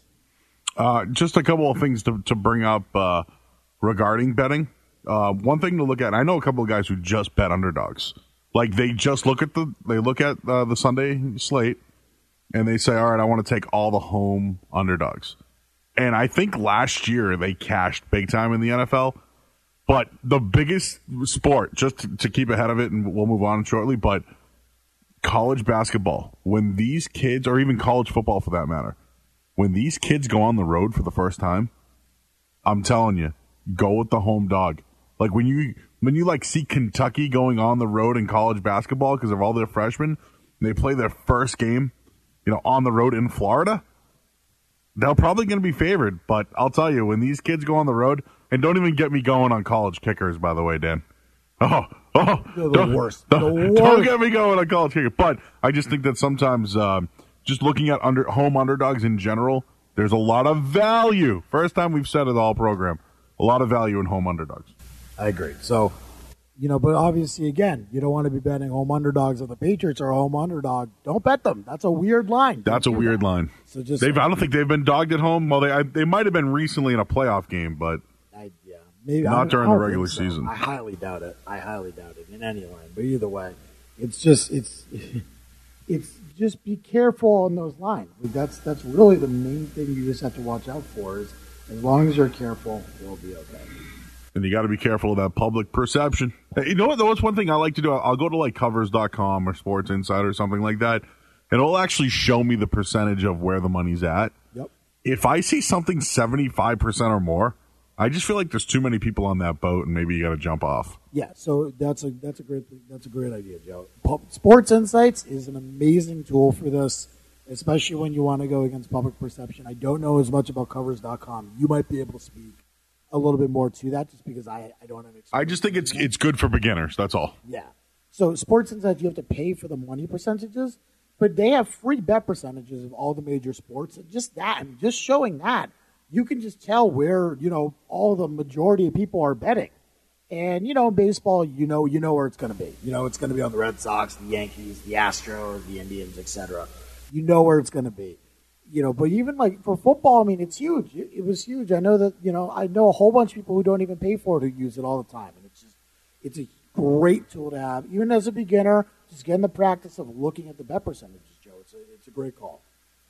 Uh, just a couple of things to, to bring up uh, regarding betting. Uh, one thing to look at. I know a couple of guys who just bet underdogs. Like, they just look at the they look at uh, the Sunday slate and they say, "All right, I want to take all the home underdogs." And I think last year they cashed big time in the N F L. But the biggest sport, just to, to keep ahead of it, and we'll move on shortly, but college basketball, when these kids, or even college football for that matter, when these kids go on the road for the first time, I'm telling you, go with the home dog. Like, when you when you like see Kentucky going on the road in college basketball because of all their freshmen, and they play their first game, you know, on the road in Florida, they're probably going to be favored. But I'll tell you, when these kids go on the road, and don't even get me going on college kickers, by the way, Dan. Oh, oh, They're the don't, worst. Don't, the worst. don't get me going on college kicker. But I just think that sometimes, um, just looking at under home underdogs in general, there's a lot of value. First time we've said it all program, a lot of value in home underdogs. I agree. So, you know, but obviously, again, you don't want to be betting home underdogs. If the Patriots are a home underdog, don't bet them. That's a weird line. That's don't a weird that. line. So just, they've, I don't think they've been dogged at home. Well, they I, they might have been recently in a playoff game, but I, yeah, maybe not during the regular so. season. I highly doubt it. I highly doubt it in any line. But either way, it's just it's it's just be careful on those lines. Like that's that's really the main thing you just have to watch out for. Is as long as you're careful, you'll be okay. And you got to be careful of that public perception. Hey, you know what? That's one thing I like to do. I'll go to like covers dot com or Sports Insider or something like that, and it'll actually show me the percentage of where the money's at. Yep. if I see something seventy-five percent or more, I just feel like there's too many people on that boat, and maybe you got to jump off. Yeah, so that's a that's a great that's a great idea, Joe. Sports Insights is an amazing tool for this, especially when you want to go against public perception. I don't know as much about covers dot com. You might be able to speak a little bit more to that, just because I, I don't have experience. I just think it's it's good for beginners. That's all. Yeah. So Sports Insights, you have to pay for the money percentages, but they have free bet percentages of all the major sports. And just that, I mean, just showing that, you can just tell where, you know, all the majority of people are betting. And, you know, in baseball, you know, you know where it's going to be. You know, it's going to be on the Red Sox, the Yankees, the Astros, the Indians, et cetera. You know where it's going to be. You know, but even like for football, I mean, it's huge. It, it was huge. I know that, you know, I know a whole bunch of people who don't even pay for it who use it all the time. And it's just, it's a great tool to have. Even as a beginner, just get in the practice of looking at the bet percentages, Joe. It's a, it's a great call.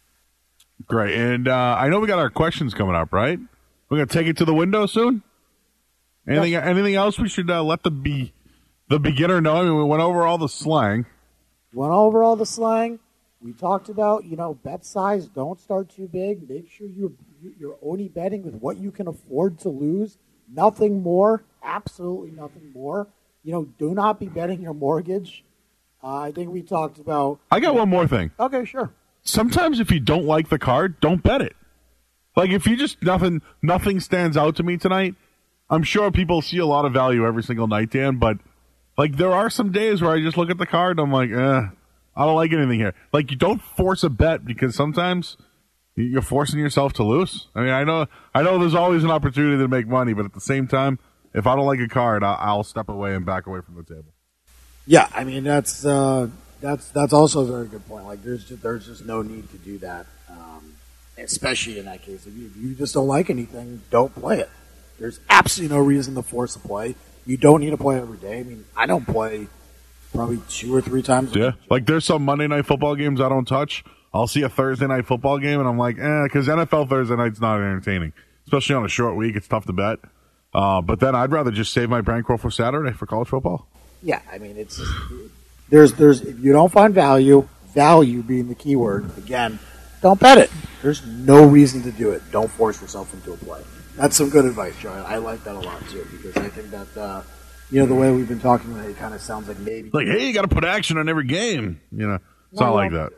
Great. And uh, I know we got our questions coming up, right? We're going to take it to the window soon? Anything Yes. anything else we should uh, let the be the beginner know? I mean, we went over all the slang. Went over all the slang. We talked about, you know, bet size. Don't start too big. Make sure you're, you're only betting with what you can afford to lose. Nothing more. Absolutely nothing more. You know, do not be betting your mortgage. Uh, I think we talked about... I got one more thing. Okay, sure. Sometimes if you don't like the card, don't bet it. Like if you just nothing nothing stands out to me tonight, I'm sure people see a lot of value every single night, Dan, but like there are some days where I just look at the card and I'm like, eh, I don't like anything here. Like you don't force a bet because sometimes you're forcing yourself to lose. I mean, I know I know there's always an opportunity to make money, but at the same time, if I don't like a card, I'll step away and back away from the table. Yeah, I mean, that's uh, that's that's also a very good point. Like there's just, there's just no need to do that, um, especially in that case. If you, if you just don't like anything, don't play it. There's absolutely no reason to force a play. You don't need to play every day. I mean, I don't play probably two or three times a Yeah, week. like there's some Monday night football games I don't touch. I'll see a Thursday night football game and I'm like, eh, because N F L Thursday night's not entertaining, especially on a short week. It's tough to bet. Uh, but then I'd rather just save my bankroll for Saturday for college football. Yeah, I mean, it's just, there's there's if you don't find value, value being the key word, again, don't bet it. There's no reason to do it. Don't force yourself into a play. That's some good advice, Joe. I like that a lot too because I think that uh, you know the way we've been talking, it kind of sounds like maybe Like, hey, you got to put action on every game. You know, it's No, not like no. that.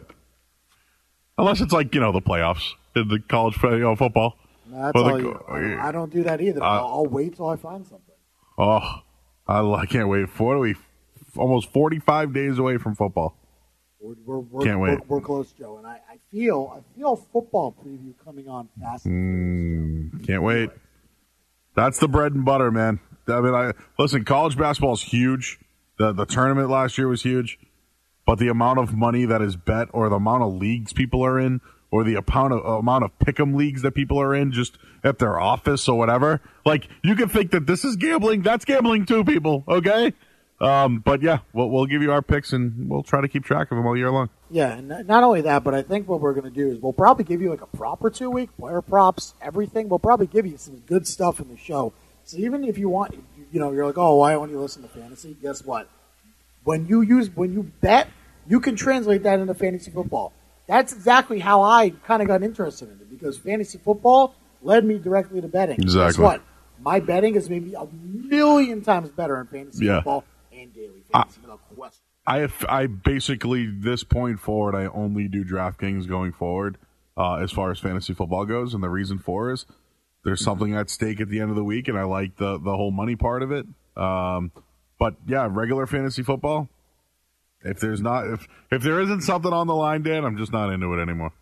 Unless it's like you know the playoffs in the college you know, football. that's Well, all. the- You, I, I don't do that either. Uh, I'll, I'll wait till I find something. Oh, I, I can't wait. What are we? Almost forty-five days away from football. We're, we're, we're, Can't wait. We're, we're close, Joe, and I, I feel I feel football preview coming on fast. Mm, can't wait. That's the bread and butter, man. I mean, I listen. College basketball is huge. The the tournament last year was huge, but the amount of money that is bet, or the amount of leagues people are in, or the amount of amount of pick'em leagues that people are in, just at their office or whatever. Like you can think that this is gambling. That's gambling too, people. Okay. Um, but yeah, we'll we'll give you our picks and we'll try to keep track of them all year long. Yeah, and not only that, but I think what we're going to do is we'll probably give you like a prop or two week, player props, everything. We'll probably give you some good stuff in the show. So even if you want, you know, you're like, oh, why don't you listen to fantasy? Guess what? When you use, when you bet, you can translate that into fantasy football. That's exactly how I kind of got interested in it because fantasy football led me directly to betting. Guess Exactly. what? My betting is maybe a million times better in fantasy Yeah. football and daily fantasy without question. I have, I basically this point forward, I only do DraftKings going forward uh, as far as fantasy football goes, and the reason for is there's something at stake at the end of the week, and I like the the whole money part of it. Um, but yeah, regular fantasy football. If there's not, if if there isn't something on the line, Dan, I'm just not into it anymore.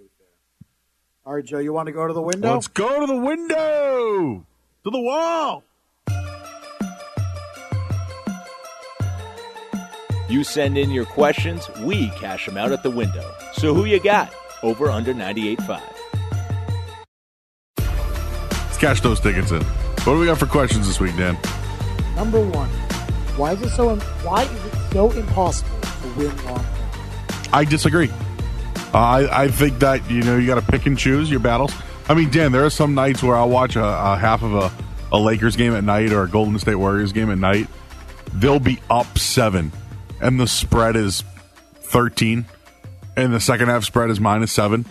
All right, Joe, you want to go to the window? Let's go to the window, to the wall. You send in your questions, we cash them out at the window. So who you got? Over under ninety-eight point five. Let's cash those tickets in. What do we got for questions this week, Dan? Number one, why is it so? Why is it so impossible to win long term? I disagree. Uh, I, I think that, you know, you got to pick and choose your battles. I mean, Dan, there are some nights where I'll watch a, a half of a, a Lakers game at night or a Golden State Warriors game at night. They'll be up seven, and the spread is thirteen, and the second half spread is minus seven.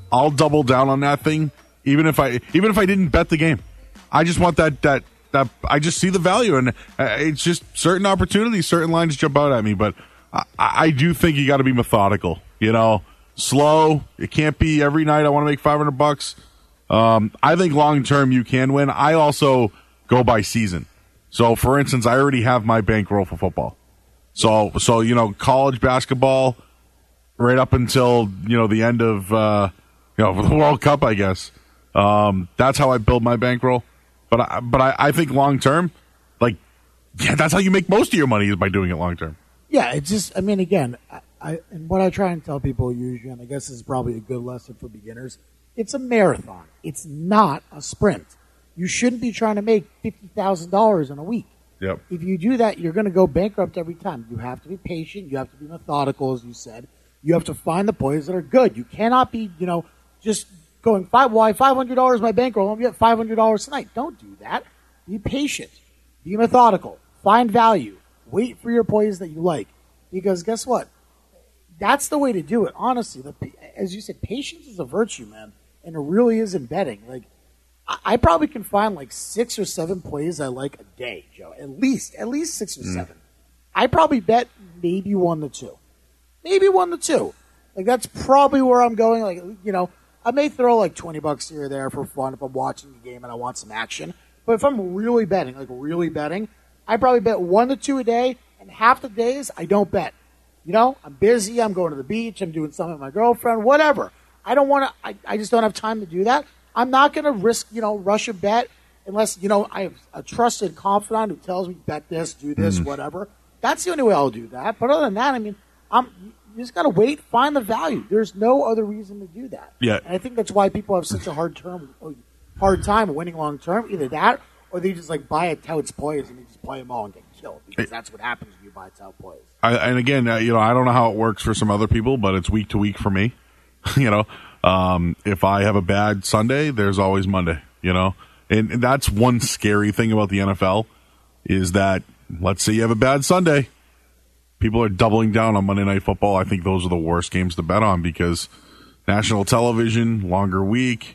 I'll double down on that thing, even if I even if I didn't bet the game. I just want that that that I just see the value, and it's just certain opportunities, certain lines jump out at me. But I, I do think you got to be methodical. You know, slow. It can't be every night. I want to make five hundred bucks. Um, I think long term you can win. I also go by season. So, for instance, I already have my bankroll for football. So, so you know, college basketball, right up until you know the end of uh, you know the World Cup, I guess. Um, that's how I build my bankroll. But I, but I, I think long term, like, yeah, that's how you make most of your money is by doing it long term. Yeah, it's just. I mean, again, I, I and what I try and tell people usually, and I guess this is probably a good lesson for beginners. It's a marathon. It's not a sprint. You shouldn't be trying to make fifty thousand dollars in a week. Yep. If you do that, you're going to go bankrupt every time. You have to be patient. You have to be methodical, as you said. You have to find the plays that are good. You cannot be, you know, just going, five, why five hundred dollars my bankroll, I'm going to get five hundred dollars tonight. Don't do that. Be patient. Be methodical. Find value. Wait for your plays that you like. Because guess what? That's the way to do it. Honestly, the, as you said, patience is a virtue, man. And it really is in betting. Like, I, I probably can find like six or seven plays I like a day, Joe. At least, at least six or mm. seven. I probably bet maybe one to two. Maybe one to two. Like, that's probably where I'm going. Like, you know, I may throw like twenty bucks here or there for fun if I'm watching the game and I want some action. But if I'm really betting, like really betting, I probably bet one to two a day. And half the days, I don't bet. You know, I'm busy. I'm going to the beach. I'm doing something with my girlfriend, whatever. I don't want to, I, I just don't have time to do that. I'm not going to risk, you know, rush a bet unless, you know, I have a trusted confidant who tells me bet this, do this, mm. whatever. That's the only way I'll do that. But other than that, I mean, I'm, you just got to wait, find the value. There's no other reason to do that. Yeah. And I think that's why people have such a hard term, hard time winning long term. Either that or they just like buy a tout's plays and they just play them all and get killed because that's what happens when you buy tout plays. I, and again, uh, you know, I don't know how it works for some other people, but it's week to week for me. you know, um, if I have a bad Sunday, there's always Monday, you know, and, and that's one scary thing about the N F L is that let's say you have a bad Sunday, people are doubling down on Monday Night Football. I think those are the worst games to bet on because national television, longer week.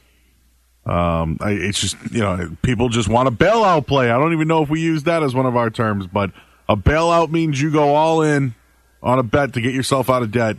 Um, I, it's just, you know, people just want a bailout play. I don't even know if we use that as one of our terms, but a bailout means you go all in on a bet to get yourself out of debt.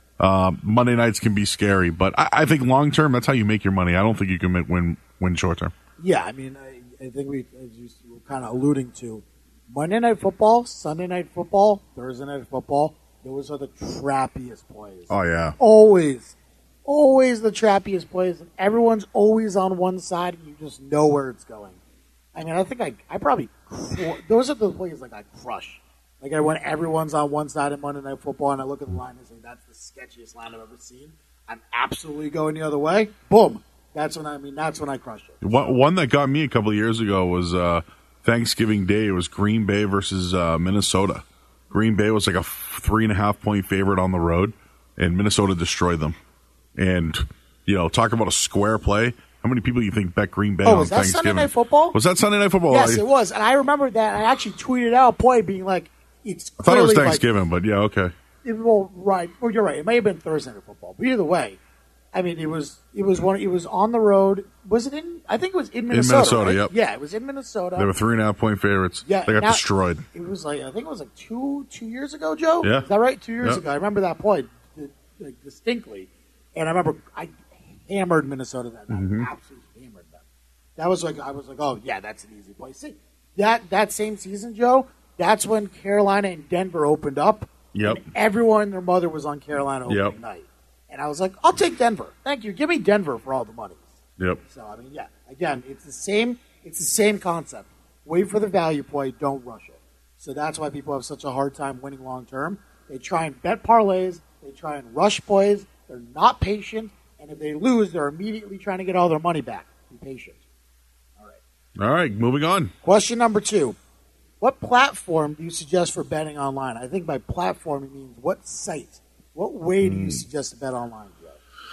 Um, Monday nights can be scary, but I, I think long term, that's how you make your money. I don't think you can make, win win short term. Yeah, I mean, I, I think we, as you were kind of alluding to, Monday Night Football, Sunday Night Football, Thursday Night Football, those are the trappiest plays. Oh, yeah. Always. Always the trappiest plays, and everyone's always on one side, and you just know where it's going. I mean, I think I, I probably, those are the plays like I crush. Like I when everyone's on one side of Monday Night Football, and I look at the line and say, that's the sketchiest line I've ever seen. I'm absolutely going the other way. Boom. That's when I, I mean, that's when I crush it. One, one that got me a couple of years ago was uh, Thanksgiving Day. It was Green Bay versus uh, Minnesota. Green Bay was like a three and a half point favorite on the road, and Minnesota destroyed them. And, you know, talk about a square play. How many people do you think bet Green Bay oh, on was that Thanksgiving? Sunday Night Football? Was that Sunday Night Football? Yes, I, it was. And I remember that. I actually tweeted out a play being like, it's I thought it was like, Thanksgiving, but yeah, okay. It, well, right. Well, you're right. It may have been Thursday Night Football. But either way, I mean, it was it was one. It was on the road. Was it in? I think it was in Minnesota. In Minnesota, right? yep. Yeah, it was in Minnesota. They were three and a half point favorites. Yeah, they got now, destroyed. It was like I think it was like two two years ago, Joe. Yeah, is that right? Two years yep. ago, I remember that play like, distinctly, and I remember I hammered Minnesota that night. Mm-hmm. Absolutely hammered them. That was like I was like, oh yeah, that's an easy play. See, that that same season, Joe. That's when Carolina and Denver opened up. Yep. And everyone and their mother was on Carolina opening yep. night. And I was like, I'll take Denver. Thank you. Give me Denver for all the money. Yep. So, I mean, yeah. Again, it's the same It's the same concept. Wait for the value play. Don't rush it. So that's why people have such a hard time winning long term. They try and bet parlays. They try and rush plays. They're not patient. And if they lose, they're immediately trying to get all their money back. Be patient. All right. All right. Moving on. Question number two. What platform do you suggest for betting online? I think by platform it means what site. What way do you suggest to bet online, Joe?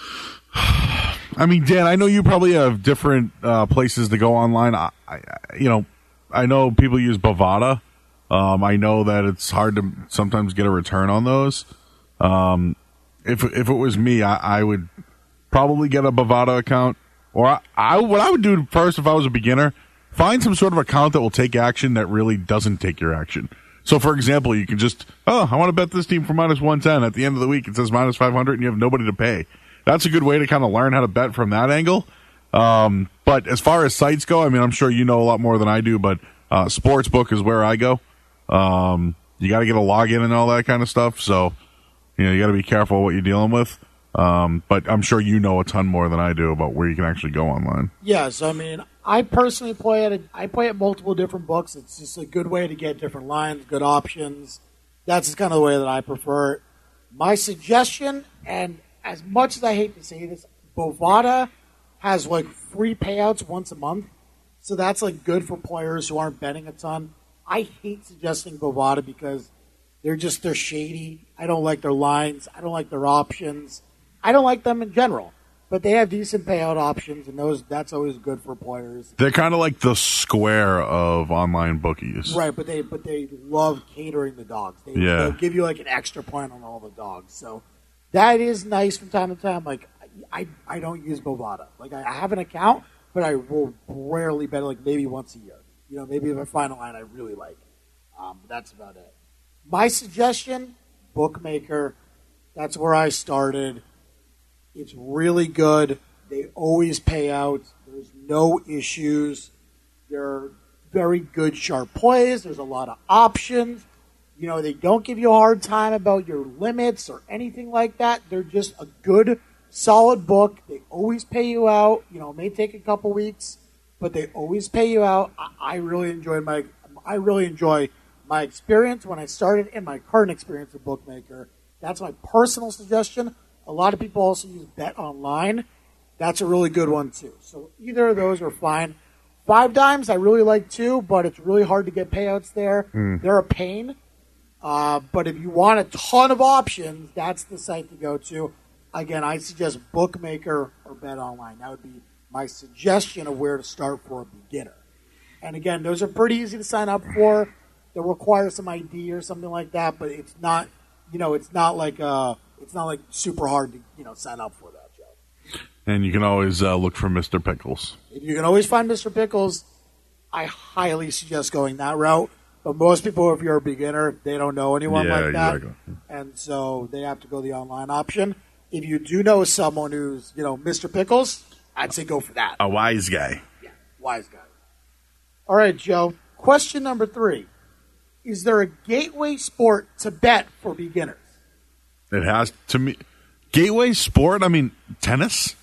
I mean, Dan, I know you probably have different uh, places to go online. I, I, you know, I know people use Bovada. Um, I know that it's hard to sometimes get a return on those. Um, if if it was me, I, I would probably get a Bovada account. Or I, I what I would do first if I was a beginner, find some sort of account that will take action that really doesn't take your action. So, for example, you can just, oh, I want to bet this team for minus one ten. At the end of the week, it says minus five hundred, and you have nobody to pay. That's a good way to kind of learn how to bet from that angle. Um, but as far as sites go, I mean, I'm sure you know a lot more than I do, but uh, Sportsbook is where I go. Um, you got to get a login and all that kind of stuff. So, you know, you got to be careful what you're dealing with. Um, but I'm sure you know a ton more than I do about where you can actually go online. Yes, I mean, I personally play at a, I play at multiple different books. It's just a good way to get different lines, good options. That's just kind of the way that I prefer it. My suggestion, and as much as I hate to say this, Bovada has like free payouts once a month, so that's like good for players who aren't betting a ton. I hate suggesting Bovada because they're just they're shady. I don't like their lines. I don't like their options. I don't like them in general, but they have decent payout options, and those that's always good for players. They're kind of like the Square of online bookies. Right, but they but they love catering the dogs. They, yeah. They'll give you like an extra point on all the dogs. So that is nice from time to time. Like, I, I don't use Bovada. Like, I have an account, but I will rarely bet, like maybe once a year. You know, maybe if I find a line I really like. Um, but that's about it. My suggestion, Bookmaker. That's where I started. It's really good. They always pay out. There's no issues. They're very good, sharp plays. There's a lot of options. You know, they don't give you a hard time about your limits or anything like that. They're just a good, solid book. They always pay you out. You know, it may take a couple weeks, but they always pay you out. I, I really enjoyed my. I really enjoy my experience when I started and my current experience with Bookmaker. That's my personal suggestion. A lot of people also use Bet Online. That's a really good one, too. So either of those are fine. Five Dimes, I really like, too, but it's really hard to get payouts there. Mm. They're a pain. Uh, but if you want a ton of options, that's the site to go to. Again, I suggest Bookmaker or Bet Online. That would be my suggestion of where to start for a beginner. And again, those are pretty easy to sign up for. They require some I D or something like that, but it's not, you know, it's not like uh, it's not like super hard to, you know, sign up for that, Joe. And you can always uh, look for Mister Pickles. You can always find Mister Pickles. I highly suggest going that route. But most people, if you're a beginner, they don't know anyone yeah, like that, exactly. And so they have to go the online option. If you do know someone who's, you know, Mister Pickles, I'd say go for that. A wise guy. Yeah, wise guy. All right, Joe. Question number three. Is there a gateway sport to bet for beginners? It has to me. Gateway sport? I mean, tennis?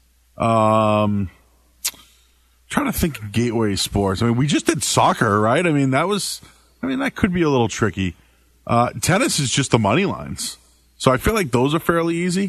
Um, trying to think of gateway sports. I mean, we just did soccer, right? I mean, that was, I mean, that could be a little tricky. Uh, tennis is just the money lines. So I feel like those are fairly easy.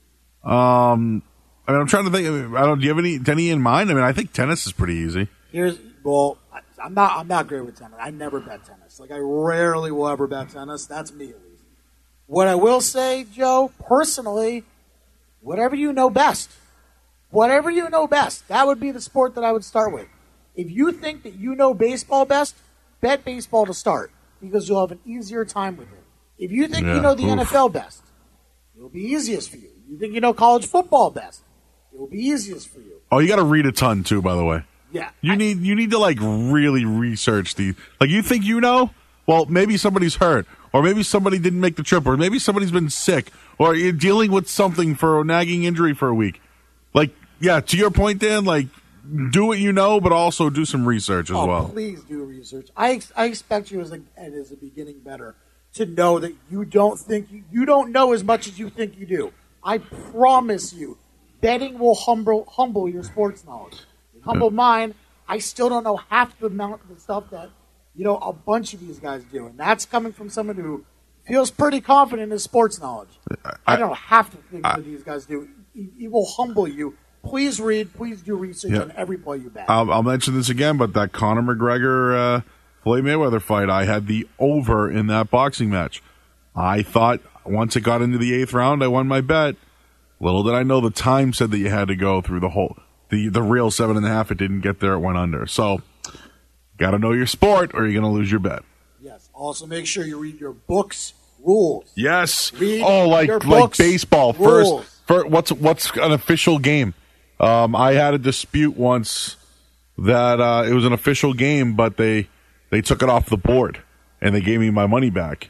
Um, I mean, I'm trying to think. I don't. Do you have any any in mind? I mean, I think tennis is pretty easy. Here's well, I'm not. I'm not great with tennis. I never bet tennis. Like I rarely will ever bet tennis. That's me at least. What I will say, Joe, personally, whatever you know best, whatever you know best, that would be the sport that I would start with. If you think that you know baseball best, bet baseball to start because you'll have an easier time with it. If you think yeah, you know the oof. N F L best, it'll be easiest for you. You think you know college football best, it'll be easiest for you. Oh, you got to read a ton too, by the way. Yeah, you I, need you need to like really research the like. You think you know? Well, maybe somebody's hurt, or maybe somebody didn't make the trip, or maybe somebody's been sick, or you're dealing with something for a nagging injury for a week. Like, yeah, to your point, Dan. Like, do what you know, but also do some research as oh, well. Please do research. I I expect you as a as a beginning bettor to know that you don't think you, you don't know as much as you think you do. I promise you, betting will humble humble your sports knowledge. It humbled mine. I still don't know half the amount of the stuff that, you know, a bunch of these guys do. And that's coming from someone who feels pretty confident in his sports knowledge. I, I don't know half the things I, that these guys do. It, it will humble you. Please read. Please do research yeah. on every play you bet. I'll, I'll mention this again, but that Conor McGregor uh, Floyd Mayweather fight, I had the over in that boxing match. I thought once it got into the eighth round, I won my bet. Little did I know the time said that you had to go through the whole the the real seven and a half. It didn't get there. It went under. So, got to know your sport, or you're going to lose your bet. Yes. Also, make sure you read your book's rules. Yes. Read oh, like your like baseball rules. first. For what's what's an official game? Um, I had a dispute once that uh, it was an official game, but they they took it off the board and they gave me my money back,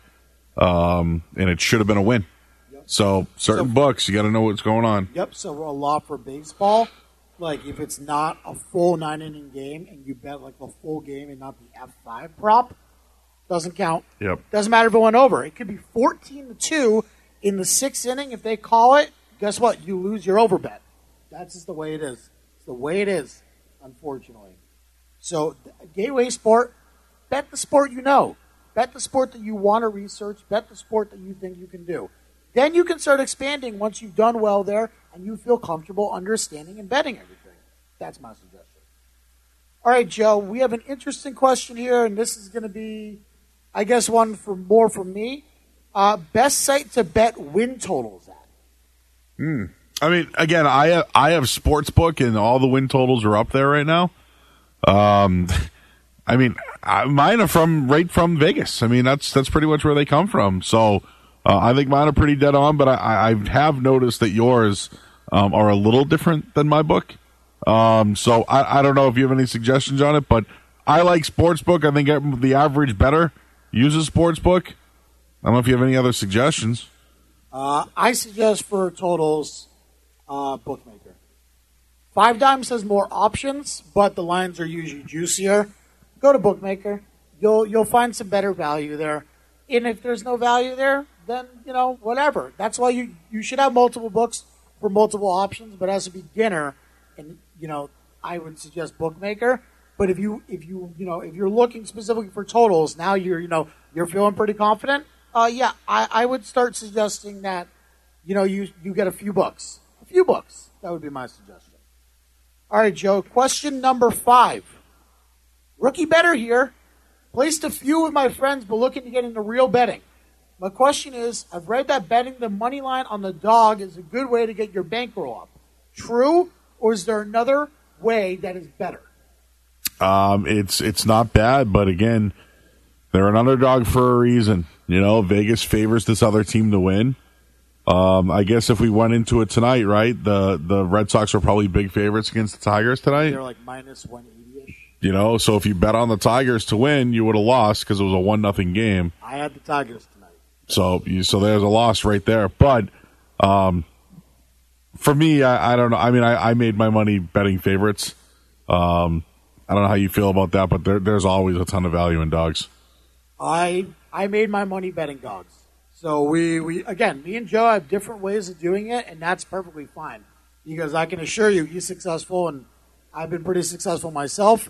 um, and it should have been a win. Yep. So certain so, books, you got to know what's going on. Yep. So a law for baseball, like if it's not a full nine inning game and you bet like a full game and not the F five prop, doesn't count. Yep. Doesn't matter if it went over. It could be fourteen to two in the sixth inning. If they call it, guess what? You lose your over bet. That's just the way it is. It's the way it is, unfortunately. So, gateway sport, bet the sport you know. Bet the sport that you want to research. Bet the sport that you think you can do. Then you can start expanding once you've done well there and you feel comfortable understanding and betting everything. That's my suggestion. All right, Joe, we have an interesting question here, and this is going to be, I guess, one for more from me. Uh, best site to bet win totals at? Hmm. I mean, again, I have, I have Sportsbook, and all the win totals are up there right now. Um, I mean, I, mine are from right from Vegas. I mean, that's that's pretty much where they come from. So uh, I think mine are pretty dead on. But I, I have noticed that yours um, are a little different than my book. Um, so I, I don't know if you have any suggestions on it, but I like Sportsbook. I think the average bettor uses Sportsbook. I don't know if you have any other suggestions. Uh, I suggest for totals. Uh, bookmaker. Five Dimes has more options, but the lines are usually juicier. Go to Bookmaker. You'll you'll find some better value there. And if there's no value there, then, you know, whatever. That's why you, you should have multiple books for multiple options. But as a beginner, and you know, I would suggest Bookmaker. But if you if you you know if you're looking specifically for totals, now you're you know you're feeling pretty confident. Uh, yeah, I, I would start suggesting that, you know, you you get a few books. Few books. That would be my suggestion. All right, Joe. Question number five. Rookie bettor here. Placed a few with my friends, but looking to get into real betting. My question is, I've read that betting the money line on the dog is a good way to get your bankroll up. True, or is there another way that is better? Um, it's it's not bad, but again, they're an underdog for a reason. You know, Vegas favors this other team to win. Um, I guess if we went into it tonight, right, the, the Red Sox are probably big favorites against the Tigers tonight. They're like minus one eighty-ish. You know, so if you bet on the Tigers to win, you would have lost because it was a one nothing game. I had the Tigers tonight. So you, so there's a loss right there. But um, for me, I, I don't know. I mean, I, I made my money betting favorites. Um, I don't know how you feel about that, but there, there's always a ton of value in dogs. I I made my money betting dogs. So we, we again, me and Joe have different ways of doing it, and that's perfectly fine. Because I can assure you, he's successful, and I've been pretty successful myself.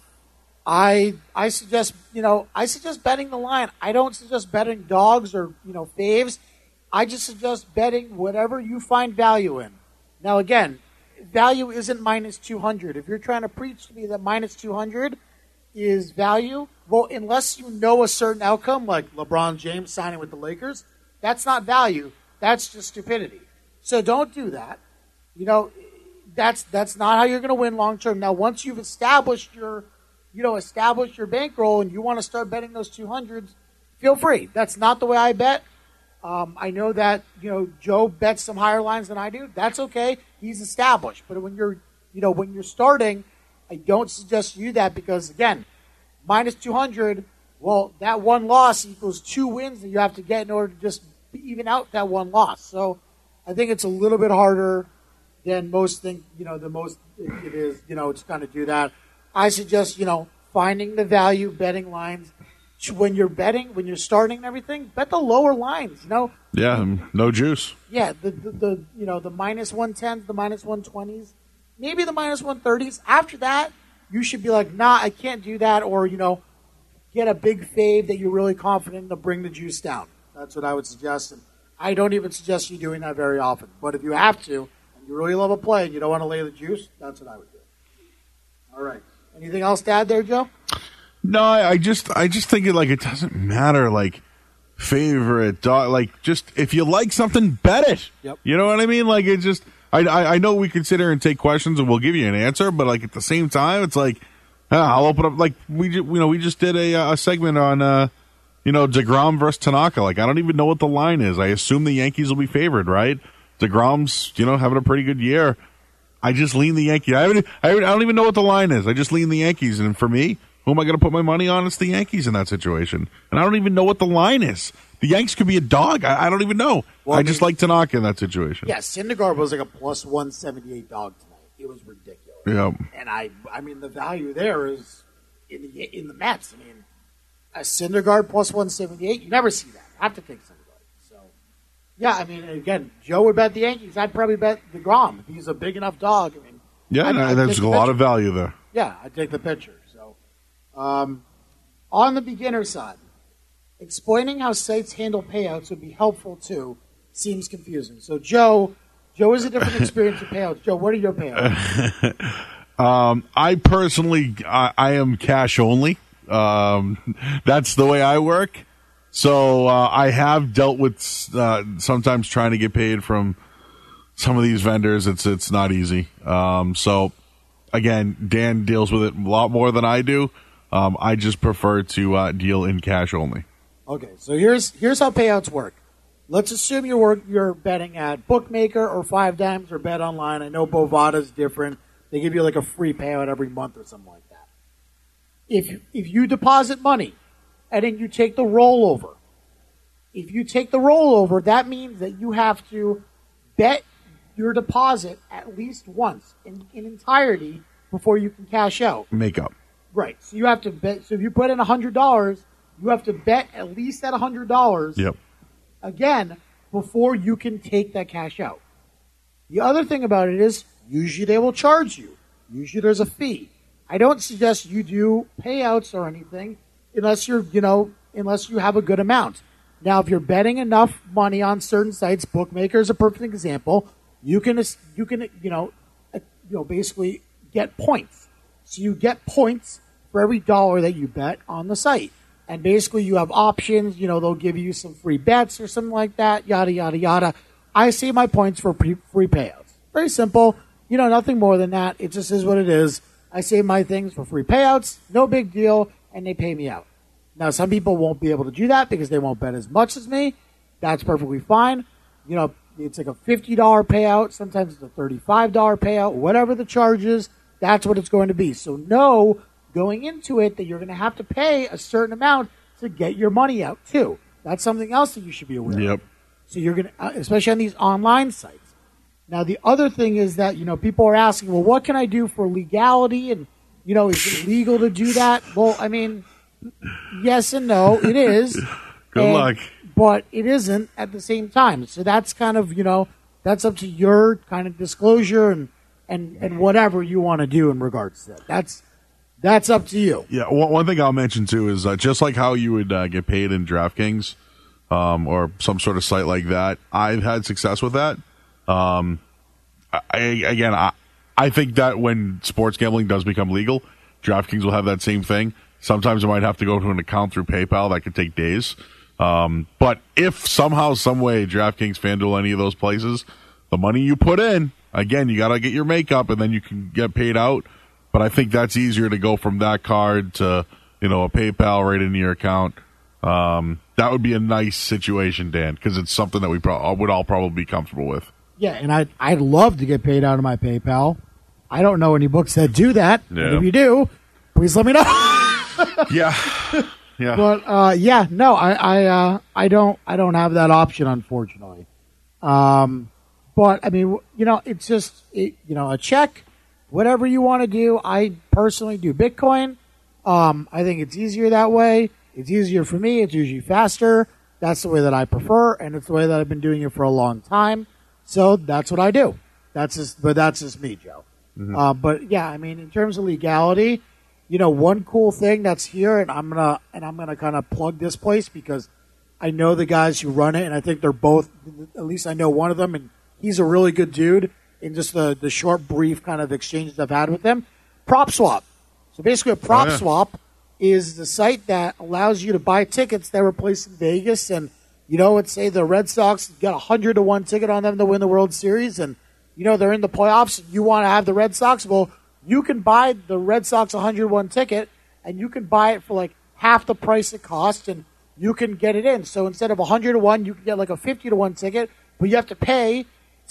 I I suggest you know I suggest betting the line. I don't suggest betting dogs or you know faves. I just suggest betting whatever you find value in. Now again, value isn't minus two hundred. If you're trying to preach to me that minus two hundred is value, well, unless you know a certain outcome, like LeBron James signing with the Lakers. That's not value. That's just stupidity. So don't do that. You know, that's that's not how you're going to win long term. Now, once you've established your, you know, established your bankroll and you want to start betting those two hundreds, feel free. That's not the way I bet. Um, I know that you know Joe bets some higher lines than I do. That's okay. He's established. But when you're, you know, when you're starting, I don't suggest you do that because again, minus two hundred. Well, that one loss equals two wins that you have to get in order to just even out that one loss. So I think it's a little bit harder than most think, you know, the most it is, you know, to kind of do that. I suggest, you know, finding the value betting lines. When you're betting, when you're starting and everything, bet the lower lines, you know. Yeah, no juice. Yeah, the, the, the you know, the minus one tens, the minus one twenties, maybe the minus one thirties. After that, you should be like, nah, I can't do that, or, you know, get a big fave that you're really confident in to bring the juice down. That's what I would suggest. And I don't even suggest you doing that very often. But if you have to, and you really love a play and you don't want to lay the juice, that's what I would do. All right. Anything else to add there, Joe? No, I just I just think it like it doesn't matter like favorite dog like just if you like something, bet it. Yep. You know what I mean? Like it just I, I I know we can sit here and take questions and we'll give you an answer, but like at the same time, it's like ah, I'll open up like we you know we just did a a segment on uh you know DeGrom versus Tanaka. Like I don't even know what the line is. I assume the Yankees will be favored, right? DeGrom's, you know, having a pretty good year. I just lean the Yankees. I, haven't, I, haven't, I don't even know what the line is. I just lean the Yankees. And for me, who am I going to put my money on? It's the Yankees in that situation. And I don't even know what the line is. The Yanks could be a dog. I, I don't even know. Well, I, I mean, just like Tanaka in that situation. Yeah, Syndergaard was like a plus one seventy-eight dog tonight. It was ridiculous. Yeah. And I, I mean, the value there is in the in the Mets. I mean, a Syndergaard plus one seventy-eight, you never see that. I have to take Syndergaard. So, yeah, I mean, again, Joe would bet the Yankees. I'd probably bet DeGrom if he's a big enough dog. I mean, Yeah, I'd, no, I'd there's take a the lot pitcher. of value there. Yeah, I'd take the pitcher. So, um, on the beginner side, explaining how sites handle payouts would be helpful too. Seems confusing. So, Joe, Joe is a different experience with payouts. Joe, what are your payouts? um, I personally, I, I am cash only. Um, that's the way I work. So uh, I have dealt with uh, sometimes trying to get paid from some of these vendors. It's it's not easy. Um, so again, Dan deals with it a lot more than I do. Um, I just prefer to uh, deal in cash only. Okay, so here's here's how payouts work. Let's assume you're work, you're betting at Bookmaker or Five Dimes or Bet Online. I know Bovada's different. They give you like a free payout every month or something like that. If if you deposit money and then you take the rollover, if you take the rollover, that means that you have to bet your deposit at least once in, in entirety before you can cash out. Make up. Right. So you have to bet. So if you put in one hundred dollars, you have to bet at least that one hundred dollars Yep. again before you can take that cash out. The other thing about it is usually they will charge you. Usually there's a fee. I don't suggest you do payouts or anything unless you're, you know, unless you have a good amount. Now, if you're betting enough money on certain sites, Bookmaker is a perfect example. You can, you can, you know, you know, basically get points. So you get points for every dollar that you bet on the site. And basically you have options, you know, they'll give you some free bets or something like that, yada, yada, yada. I save my points for pre- free payouts. Very simple. You know, nothing more than that. It just is what it is. I save my things for free payouts, no big deal, and they pay me out. Now, some people won't be able to do that because they won't bet as much as me. That's perfectly fine. You know, it's like a fifty dollars payout. Sometimes it's a thirty-five dollars payout. Whatever the charge is, that's what it's going to be. So know going into it that you're going to have to pay a certain amount to get your money out, too. That's something else that you should be aware Yep. of. So you're going to, especially on these online sites. Now, the other thing is that, you know, people are asking, well, what can I do for legality? And, you know, is it legal to do that? Well, I mean, yes and no, it is. Good And- luck. But it isn't at the same time. So that's kind of, you know, that's up to your kind of disclosure and, and, and whatever you want to do in regards to that. That's, that's up to you. Yeah, one, one thing I'll mention too is uh, just like how you would uh, get paid in DraftKings um, or some sort of site like that. I've had success with that. Um, I, again, I, I think that when sports gambling does become legal, DraftKings will have that same thing. Sometimes it might have to go to an account through PayPal. That could take days. Um, but if somehow, some way, DraftKings, FanDuel, any of those places, the money you put in, again, you got to get your makeup and then you can get paid out. But I think that's easier to go from that card to, you know, a PayPal right into your account. Um, that would be a nice situation, Dan, because it's something that we pro- would all probably be comfortable with. Yeah, and I'd, I'd love to get paid out of my PayPal. I don't know any books that do that. Yeah. But if you do, please let me know. Yeah. Yeah. But uh, yeah, no, I I, uh, I don't I don't have that option, unfortunately. Um, but I mean, you know, it's just it, you know a check, whatever you want to do. I personally do Bitcoin. Um, I think it's easier that way. It's easier for me. It's usually faster. That's the way that I prefer, and it's the way that I've been doing it for a long time. So that's what I do. That's just, but that's just me, Joe. Mm-hmm. Uh, but yeah, I mean, in terms of legality, you know, one cool thing that's here, and I'm gonna and I'm gonna kind of plug this place because I know the guys who run it, and I think they're both. At least I know one of them, and he's a really good dude. In just the the short, brief kind of exchanges I've had with him, PropSwap. So basically, a Prop Oh, yeah. Swap is the site that allows you to buy tickets that were placed in Vegas, and you know, let's say the Red Sox got a hundred to one ticket on them to win the World Series, and you know they're in the playoffs. And you want to have the Red Sox? Well, you can buy the Red Sox one hundred one ticket, and you can buy it for like half the price it costs, and you can get it in. So instead of one hundred to one, you can get like a fifty to one ticket, but you have to pay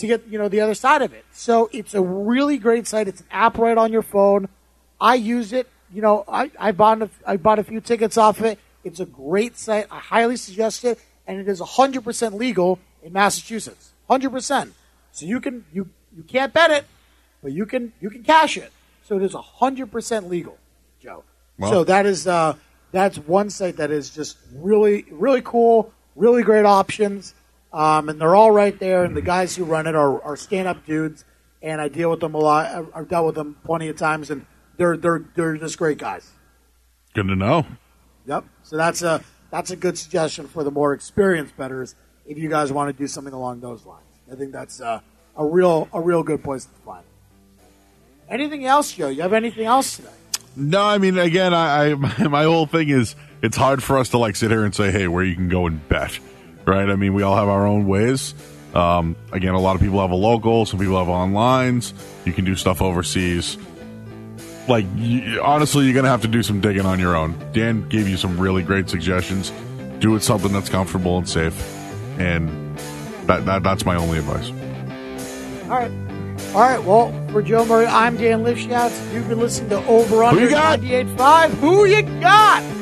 to get, you know, the other side of it. So it's a really great site. It's an app right on your phone. I use it. You know, I, I bought a, I bought a few tickets off of it. It's a great site. I highly suggest it, and it is one hundred percent legal in Massachusetts. one hundred percent. So you can you you can't bet it, but you can you can cash it. So it is one hundred percent legal, Joe. Well, so that is uh, that's one site that is just really really cool, really great options, um, and they're all right there. And the guys who run it are, are stand-up dudes, and I deal with them a lot. I've dealt with them plenty of times, and they're they're they're just great guys. Good to know. Yep. So that's a that's a good suggestion for the more experienced bettors if you guys want to do something along those lines. I think that's uh, a real a real good place to find. Anything else, Joe? You have anything else today? No, I mean, again, I, I my whole thing is it's hard for us to like sit here and say, hey, where you can go and bet, right? I mean, we all have our own ways. Um, again, a lot of people have a local, some people have onlines. You can do stuff overseas. Like, you, honestly, you're going to have to do some digging on your own. Dan gave you some really great suggestions. Do it something that's comfortable and safe. And that, that that's my only advice. All right. All right, well, for Joe Murray, I'm Dan Lifshats. You've been listening to Over Under ninety-eight point five. Who you got?